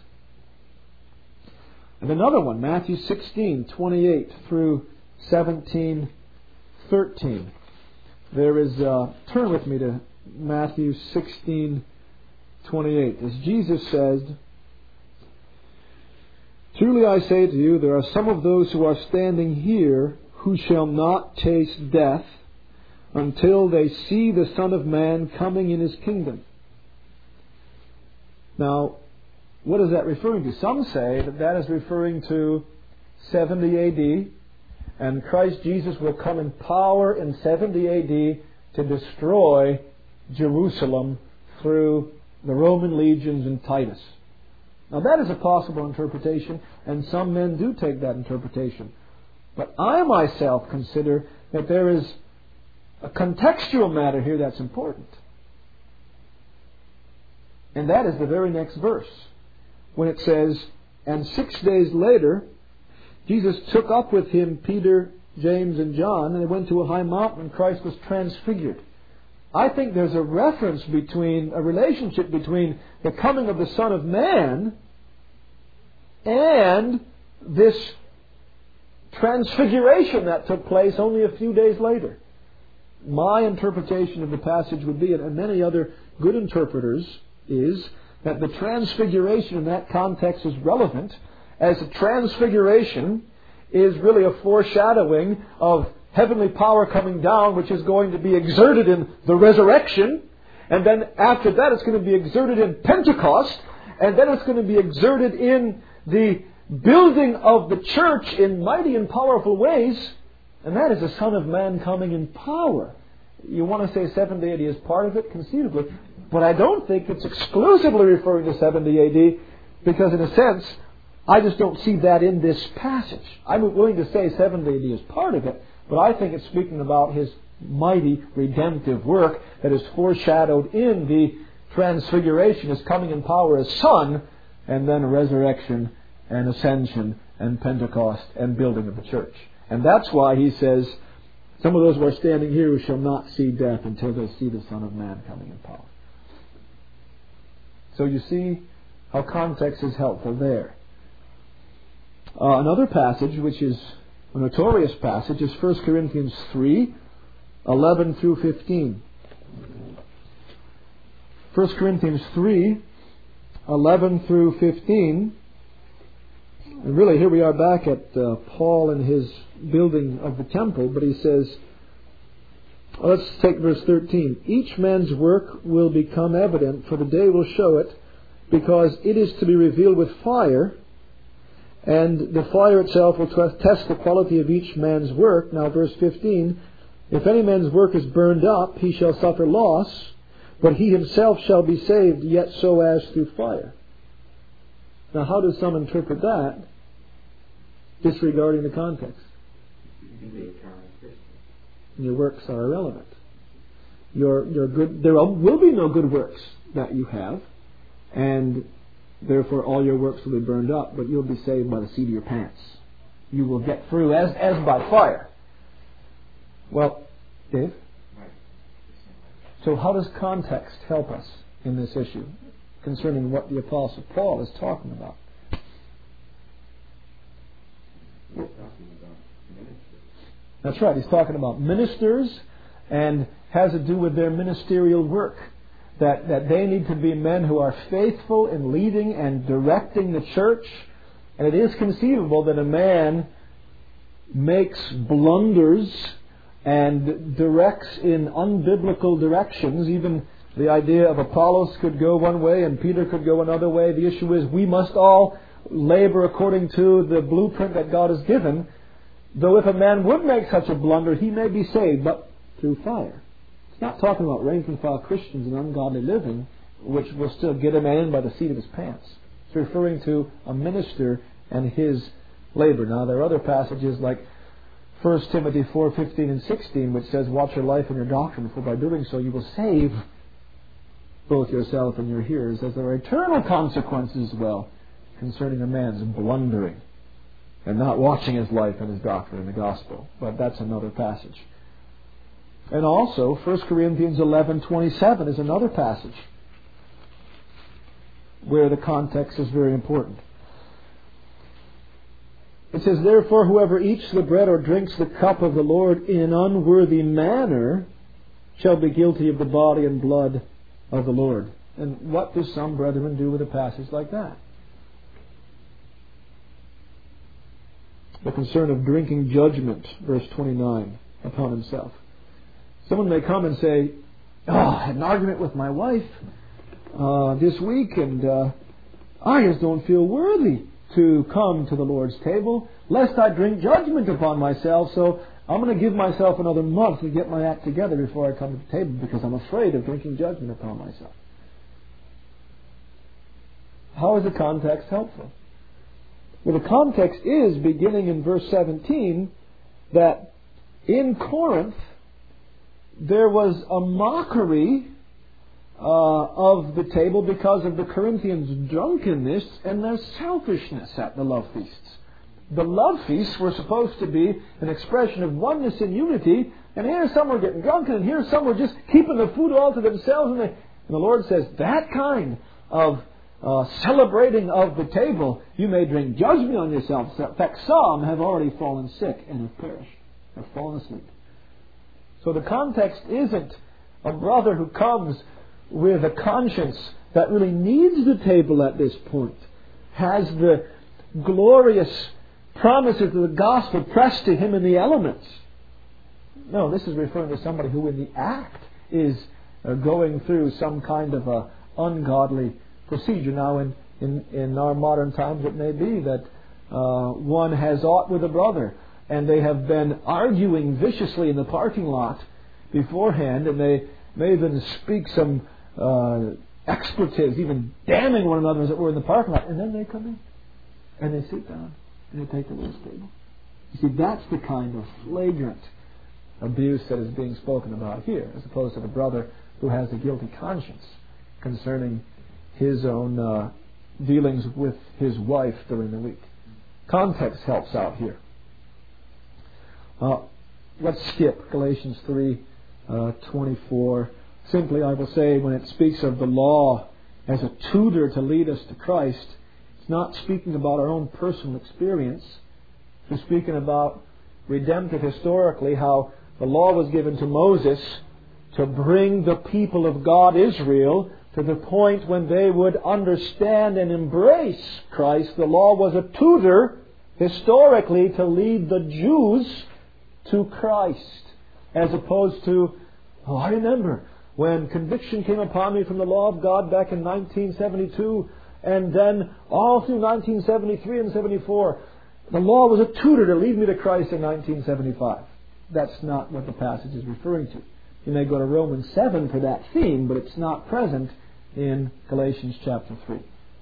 Speaker 1: And another one, Matthew 16, 28 through 17, 13. There is, turn with me to Matthew 16, 28. As Jesus says, Truly I say to you, there are some of those who are standing here who shall not taste death until they see the Son of Man coming in His kingdom. Now, what is that referring to? Some say that is referring to 70 AD, and Christ Jesus will come in power in 70 AD to destroy Jerusalem through the Roman legions and Titus. Now that is a possible interpretation, and some men do take that interpretation. But I myself consider that there is a contextual matter here that's important. And that is the very next verse, when it says, "And 6 days later, Jesus took up with him Peter, James, and John, and they went to a high mountain, and Christ was transfigured." I think there's a relationship between the coming of the Son of Man and this transfiguration that took place only a few days later. My interpretation of the passage would be, and many other good interpreters, is that the transfiguration in that context is relevant, as the transfiguration is really a foreshadowing of heavenly power coming down, which is going to be exerted in the resurrection, and then after that it's going to be exerted in Pentecost, and then it's going to be exerted in the building of the church in mighty and powerful ways, and that is the Son of Man coming in power. You want to say 70 AD is part of it? Conceivably. But I don't think it's exclusively referring to 70 AD, because in a sense, I just don't see that in this passage. I'm willing to say 70 AD is part of it, but I think it's speaking about His mighty redemptive work that is foreshadowed in the transfiguration, as coming in power as Son, and then resurrection and ascension and Pentecost and building of the church. And that's why He says, "Some of those who are standing here who shall not see death until they see the Son of Man coming in power." So you see how context is helpful there. Another passage, which is a notorious passage, is 1 Corinthians 3, 11 through 15. 1 Corinthians 3, 11 through 15. And really, here we are back at Paul and his building of the temple, but he says, let's take verse 13. "Each man's work will become evident, for the day will show it, because it is to be revealed with fire, and the fire itself will test the quality of each man's work." Now verse 15, "If any man's work is burned up, he shall suffer loss, but he himself shall be saved, yet so as through fire." Now how does some interpret that, disregarding the context? Your works are irrelevant. Your good, there will be no good works that you have, and therefore all your works will be burned up, but you'll be saved by the seat of your pants. You will get through as by fire. Well, Dave? So how does context help us in this issue concerning what the Apostle Paul is talking about? That's right, he's talking about ministers, and has to do with their ministerial work. That they need to be men who are faithful in leading and directing the church. And it is conceivable that a man makes blunders and directs in unbiblical directions. Even the idea of Apollos could go one way and Peter could go another way. The issue is we must all labor according to the blueprint that God has given. Though if a man would make such a blunder, he may be saved, but through fire. It's not talking about rank and file Christians and ungodly living, which will still get a man in by the seat of his pants. It's referring to a minister and his labor. Now, there are other passages like 1 Timothy 4:15 and 16, which says, "Watch your life and your doctrine, for by doing so you will save both yourself and your hearers," as there are eternal consequences as well concerning a man's blundering and not watching his life and his doctrine in the gospel. But that's another passage. And also, 1 Corinthians 11:27 is another passage where the context is very important. It says, "Therefore, whoever eats the bread or drinks the cup of the Lord in an unworthy manner shall be guilty of the body and blood of the Lord." And what do some brethren do with a passage like that? The concern of drinking judgment, verse 29, upon himself. Someone may come and say, I had an argument with my wife this week, and I just don't feel worthy to come to the Lord's table, lest I drink judgment upon myself, so I'm going to give myself another month to get my act together before I come to the table, because I'm afraid of drinking judgment upon myself. How is the context helpful? Well, the context is, beginning in verse 17, that in Corinth there was a mockery of the table because of the Corinthians' drunkenness and their selfishness at the love feasts. The love feasts were supposed to be an expression of oneness and unity, and here some were getting drunken, and here some were just keeping the food all to themselves. And the Lord says, that kind of celebrating of the table, you may drink judgment on yourselves. In fact, some have already fallen sick and have perished, have fallen asleep. So the context isn't a brother who comes with a conscience that really needs the table at this point, has the glorious promises of the gospel pressed to him in the elements. No, this is referring to somebody who in the act is going through some kind of a ungodly procedure. Now in our modern times it may be that one has aught with a brother and they have been arguing viciously in the parking lot beforehand, and they may even speak some expletives, even damning one another as it were in the parking lot, and then they come in and they sit down and they take the Lord's table. You see, that's the kind of flagrant abuse that is being spoken about here, as opposed to the brother who has a guilty conscience concerning his own dealings with his wife during the week. Context helps out here. Let's skip Galatians 3:24. Simply, I will say, when it speaks of the law as a tutor to lead us to Christ, it's not speaking about our own personal experience. It's speaking about redemptive historically, how the law was given to Moses to bring the people of God, Israel, to the point when they would understand and embrace Christ. The law was a tutor historically to lead the Jews to Christ, as opposed to, I remember when conviction came upon me from the law of God back in 1972, and then all through 1973 and 74, the law was a tutor to lead me to Christ in 1975. That's not what the passage is referring to. You may go to Romans 7 for that theme, but it's not present in Galatians chapter 3.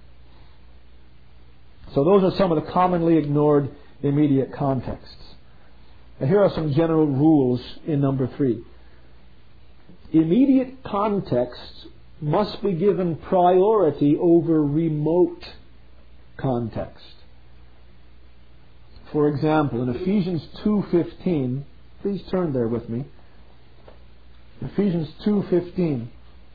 Speaker 1: So those are some of the commonly ignored immediate contexts. Now here are some general rules in number 3. Immediate contexts must be given priority over remote context. For example, in Ephesians 2:15, please turn there with me. Ephesians 2:15.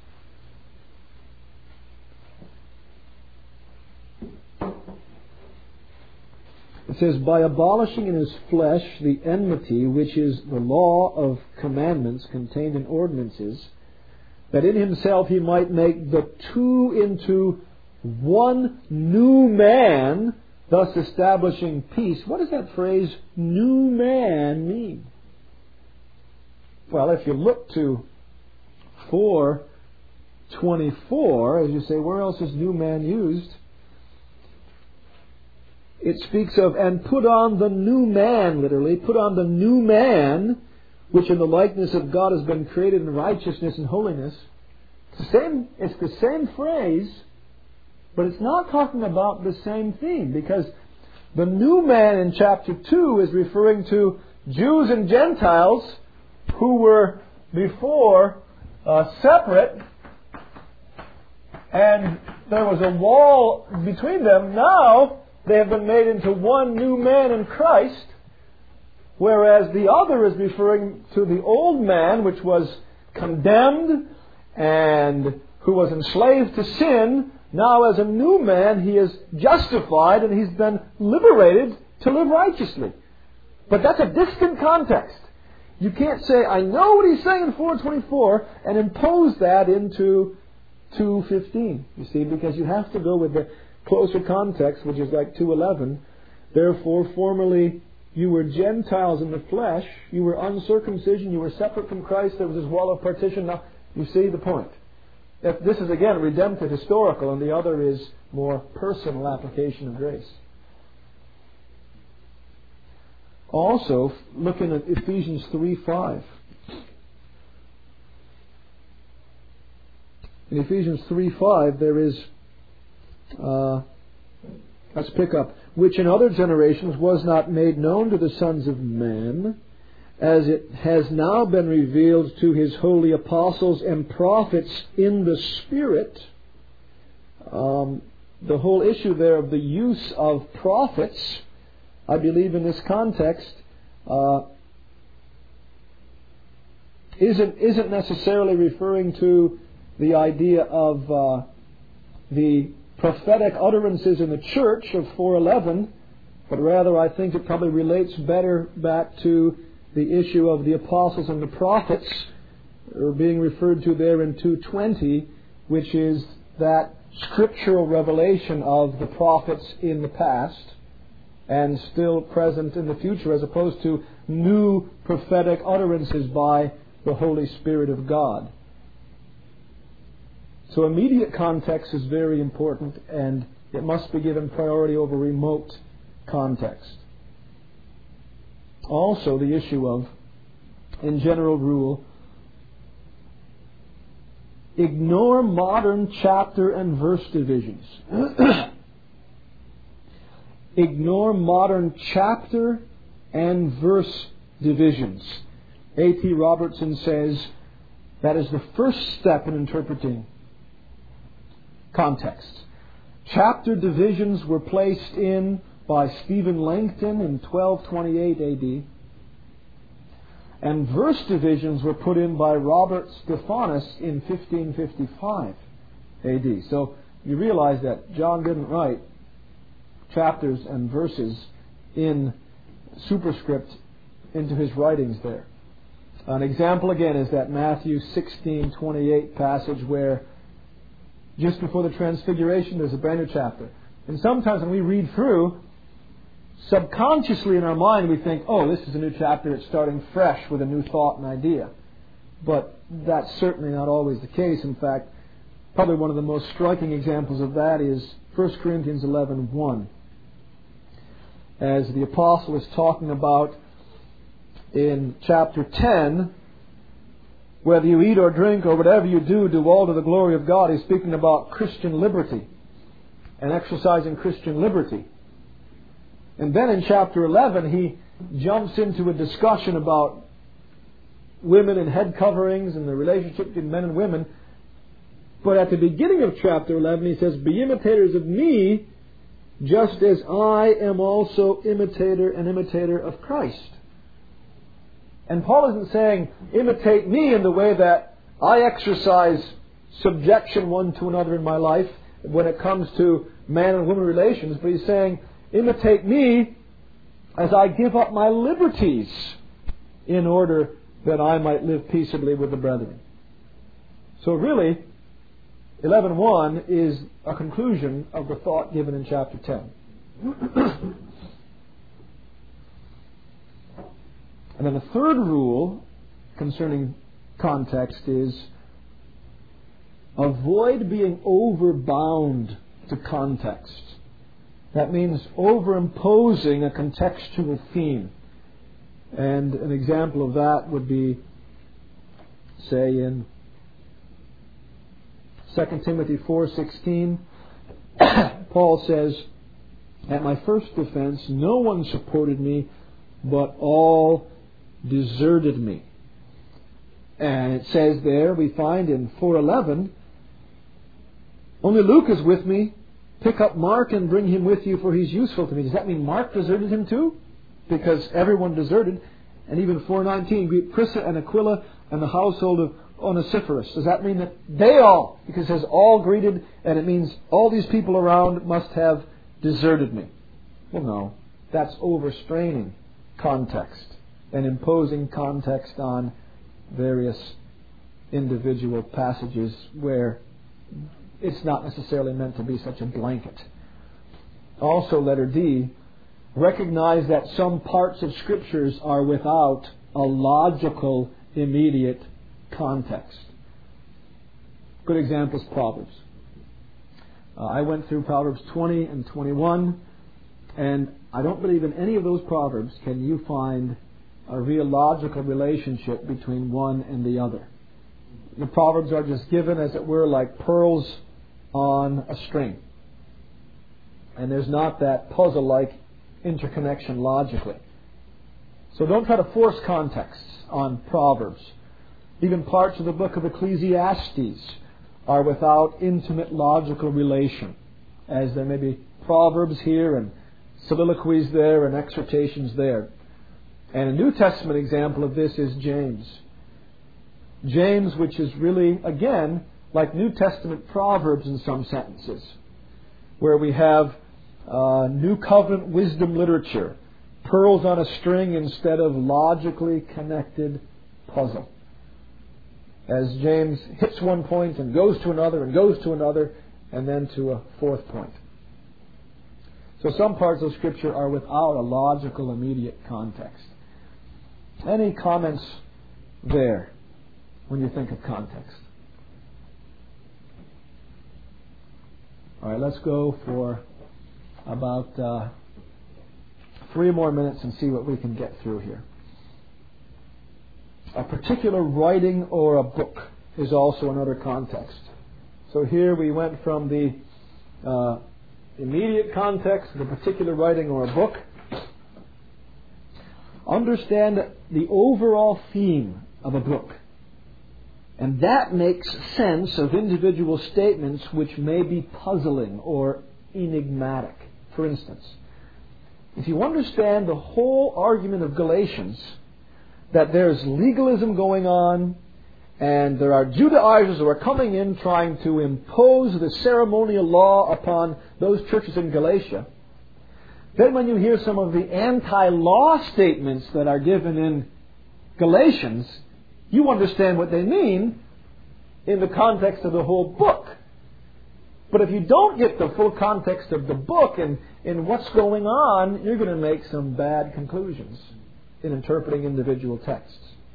Speaker 1: It says, by abolishing in his flesh the enmity, which is the law of commandments contained in ordinances, that in himself he might make the two into one new man, thus establishing peace. What does that phrase, new man, mean? Well, if you look to 4:24, as you say, where else is new man used? It speaks of, and put on the new man, literally, put on the new man, which in the likeness of God has been created in righteousness and holiness. It's the same phrase, but it's not talking about the same theme, because the new man in chapter 2 is referring to Jews and Gentiles who were before separate, and there was a wall between them. Now they have been made into one new man in Christ, whereas the other is referring to the old man, which was condemned and who was enslaved to sin. Now as a new man he is justified and he's been liberated to live righteously. But that's a distant context. You can't say, I know what he's saying in 4:24 and impose that into 2:15. You see, because you have to go with the closer context, which is like 2:11. Therefore, formerly you were Gentiles in the flesh, you were uncircumcision, you were separate from Christ, there was this wall of partition. Now, you see the point. This is again redemptive historical, and the other is more personal application of grace. Also, looking at Ephesians 3:5. In Ephesians 3:5 there is, let's pick up, which in other generations was not made known to the sons of men, as it has now been revealed to His holy apostles and prophets in the Spirit. The whole issue there of the use of prophets, I believe in this context, isn't necessarily referring to the idea of the prophetic utterances in the church of 4:11, but rather I think it probably relates better back to the issue of the apostles and the prophets, or being referred to there in 2:20, which is that scriptural revelation of the prophets in the past and still present in the future, as opposed to new prophetic utterances by the Holy Spirit of God. So immediate context is very important, and it must be given priority over remote context. Also, the issue of, in general rule, ignore modern chapter and verse divisions. Ignore modern chapter and verse divisions. A.T. Robertson says that is the first step in interpreting context. Chapter divisions were placed in by Stephen Langton in 1228 A.D. and verse divisions were put in by Robert Stephanus in 1555 A.D. So you realize that John didn't write chapters and verses in superscript into his writings there. An example again is that Matthew 16:28 passage where just before the Transfiguration there's a brand new chapter. And sometimes when we read through, subconsciously in our mind we think, oh, this is a new chapter, it's starting fresh with a new thought and idea. But that's certainly not always the case. In fact, probably one of the most striking examples of that is 1 Corinthians 11:1. As the apostle is talking about in chapter 10, whether you eat or drink or whatever you do, do all to the glory of God. He's speaking about Christian liberty and exercising Christian liberty. And then in chapter 11, he jumps into a discussion about women and head coverings and the relationship between men and women. But at the beginning of chapter 11, he says, be imitators of me, just as I am also an imitator of Christ. And Paul isn't saying, imitate me in the way that I exercise subjection one to another in my life when it comes to man and woman relations, but he's saying, imitate me as I give up my liberties in order that I might live peaceably with the brethren. So really, 11:1 is a conclusion of the thought given in chapter 10. And then the third rule concerning context is avoid being overbound to context. That means overimposing a contextual theme. And an example of that would be, say, in 2 Timothy 4:16, Paul says, at my first defense, no one supported me, but all deserted me. And it says there, we find in 4:11, only Luke is with me. Pick up Mark and bring him with you, for he's useful to me. Does that mean Mark deserted him too? Because everyone deserted. And even 4:19, greet Prisca and Aquila and the household of Onesiphorus. Does that mean that they all, because it says all greeted, and it means all these people around must have deserted me? Well, no. That's overstraining context and imposing context on various individual passages where it's not necessarily meant to be such a blanket. Also, letter D, recognize that some parts of Scriptures are without a logical, immediate context. Good example is Proverbs. I went through Proverbs 20 and 21, and I don't believe in any of those Proverbs can you find a real logical relationship between one and the other. The Proverbs are just given, as it were, like pearls on a string. And there's not that puzzle-like interconnection logically. So don't try to force contexts on Proverbs. Even parts of the book of Ecclesiastes are without intimate logical relation, as there may be proverbs here and soliloquies there and exhortations there. And a New Testament example of this is James. James, which is really, again, like New Testament Proverbs in some sentences, where we have New Covenant wisdom literature, pearls on a string instead of logically connected puzzle. As James hits one point and goes to another and goes to another and then to a fourth point. So some parts of Scripture are without a logical immediate context. Any comments there when you think of context? All right, let's go for about 3 more minutes and see what we can get through here. A particular writing or a book is also another context. So here we went from the immediate context to the particular writing or a book. Understand the overall theme of a book. And that makes sense of individual statements which may be puzzling or enigmatic. For instance, if you understand the whole argument of Galatians, that there's legalism going on, and there are Judaizers who are coming in trying to impose the ceremonial law upon those churches in Galatia, then when you hear some of the anti-law statements that are given in Galatians, you understand what they mean in the context of the whole book. But if you don't get the full context of the book and what's going on, you're going to make some bad conclusions in interpreting individual texts.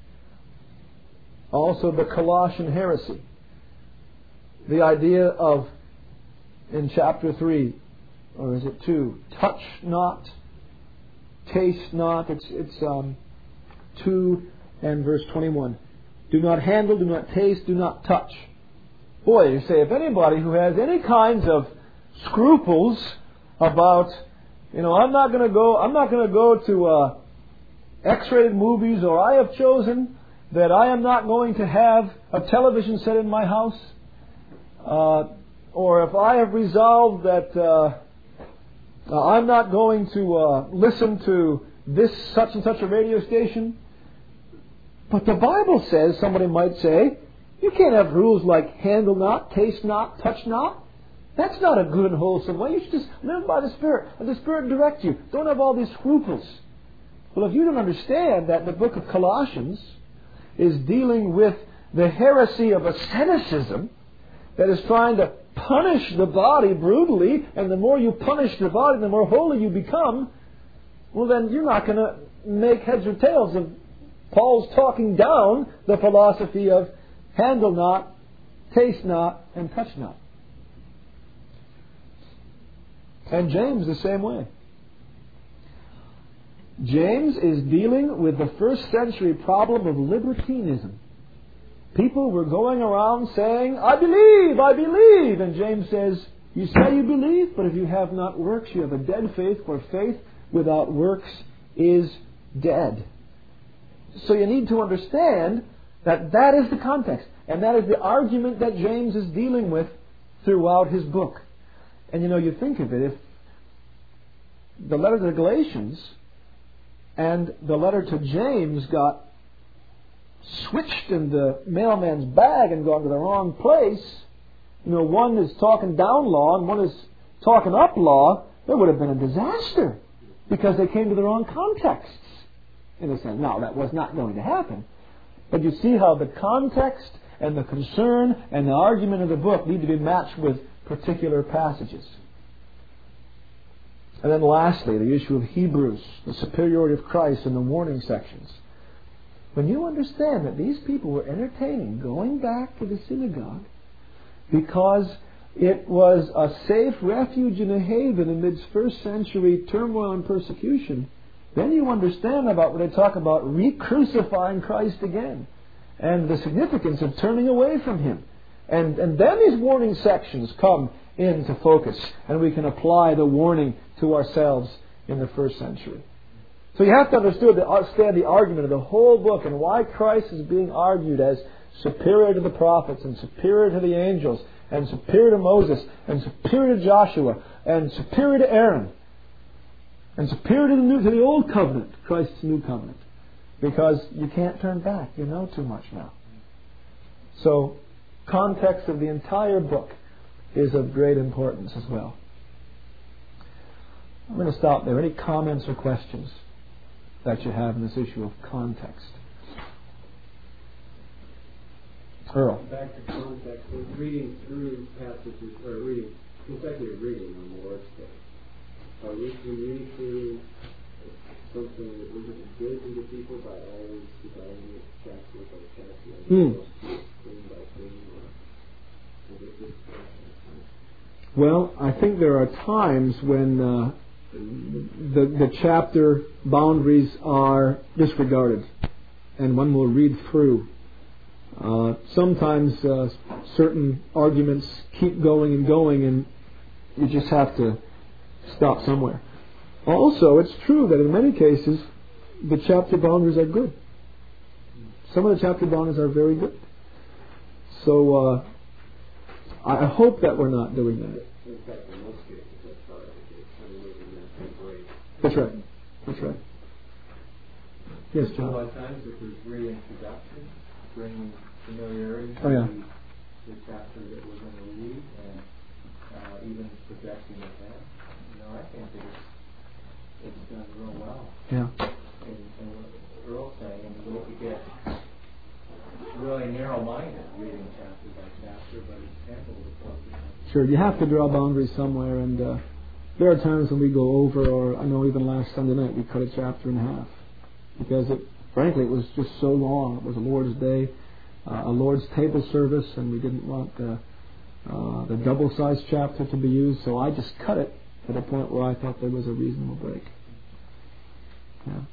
Speaker 1: Also the Colossian heresy. The idea of, in chapter 3, or is it 2, touch not, taste not. It's 2 and verse 21. Do not handle, do not taste, do not touch. Boy, you say, if anybody who has any kinds of scruples about, I'm not going to go to X-rated movies, or I have chosen that I am not going to have a television set in my house, or if I have resolved that I'm not going to listen to this such and such a radio station. But the Bible says, somebody might say, you can't have rules like handle not, taste not, touch not. That's not a good and wholesome way. You should just live by the Spirit. Let the Spirit direct you. Don't have all these scruples. Well, if you don't understand that the book of Colossians is dealing with the heresy of asceticism that is trying to punish the body brutally, and the more you punish the body, the more holy you become, well, then you're not going to make heads or tails of Paul's talking down the philosophy of handle not, taste not, and touch not. And James the same way. James is dealing with the first century problem of libertinism. People were going around saying, I believe. And James says, you say you believe, but if you have not works, you have a dead faith, for faith without works is dead. So you need to understand that that is the context. And that is the argument that James is dealing with throughout his book. And you think of it, if the letter to the Galatians and the letter to James got switched in the mailman's bag and gone to the wrong place, one is talking down law and one is talking up law, there would have been a disaster because they came to the wrong contexts, in a sense. Now, that was not going to happen. But you see how the context and the concern and the argument of the book need to be matched with particular passages. And then lastly, the issue of Hebrews, the superiority of Christ in the warning sections. When you understand that these people were entertaining going back to the synagogue because it was a safe refuge and a haven amidst first century turmoil and persecution, then you understand about when they talk about re-crucifying Christ again and the significance of turning away from Him. And then these warning sections come into focus, and we can apply the warning to ourselves in the first century. So you have to understand the argument of the whole book and why Christ is being argued as superior to the prophets and superior to the angels and superior to Moses and superior to Joshua and superior to Aaron and superior to the old covenant, Christ's new covenant. Because you can't turn back. You know too much now. So, context of the entire book is of great importance as well. I'm going to stop there. Any comments or questions that you have in this issue of context? Earl.
Speaker 2: Back to context, reading through passages, or reading, consecutive reading on the Lord's Day. When you read through something that was given to people by always dividing it chapter by chapter, thing by thing, or is it just
Speaker 1: well, I think there are times when the chapter boundaries are disregarded, and one will read through. Sometimes certain arguments keep going, and you just have to stop somewhere. Also, it's true that in many cases the chapter boundaries are good. Some of the chapter boundaries are very good. So I hope that we're not doing that.
Speaker 2: In fact, in most cases, that's part of it.
Speaker 1: That's right. That's right. Yes, John.
Speaker 3: A lot of times, if there's reintroduction, bringing familiarity to the chapter that we're going to read, and even projecting it back, I think it's done real well.
Speaker 1: Yeah.
Speaker 3: And what Earl's saying, and we could get really narrow-minded reading chapter by chapter, but it's handled appropriately.
Speaker 1: Sure, you have to draw boundaries somewhere, and there are times when we go over, or I know even last Sunday night we cut a chapter in half because frankly it was just so long. It was a Lord's Day, a Lord's table service, and we didn't want the double-sized chapter to be used, so I just cut it at a point where I thought there was a reasonable break. Yeah.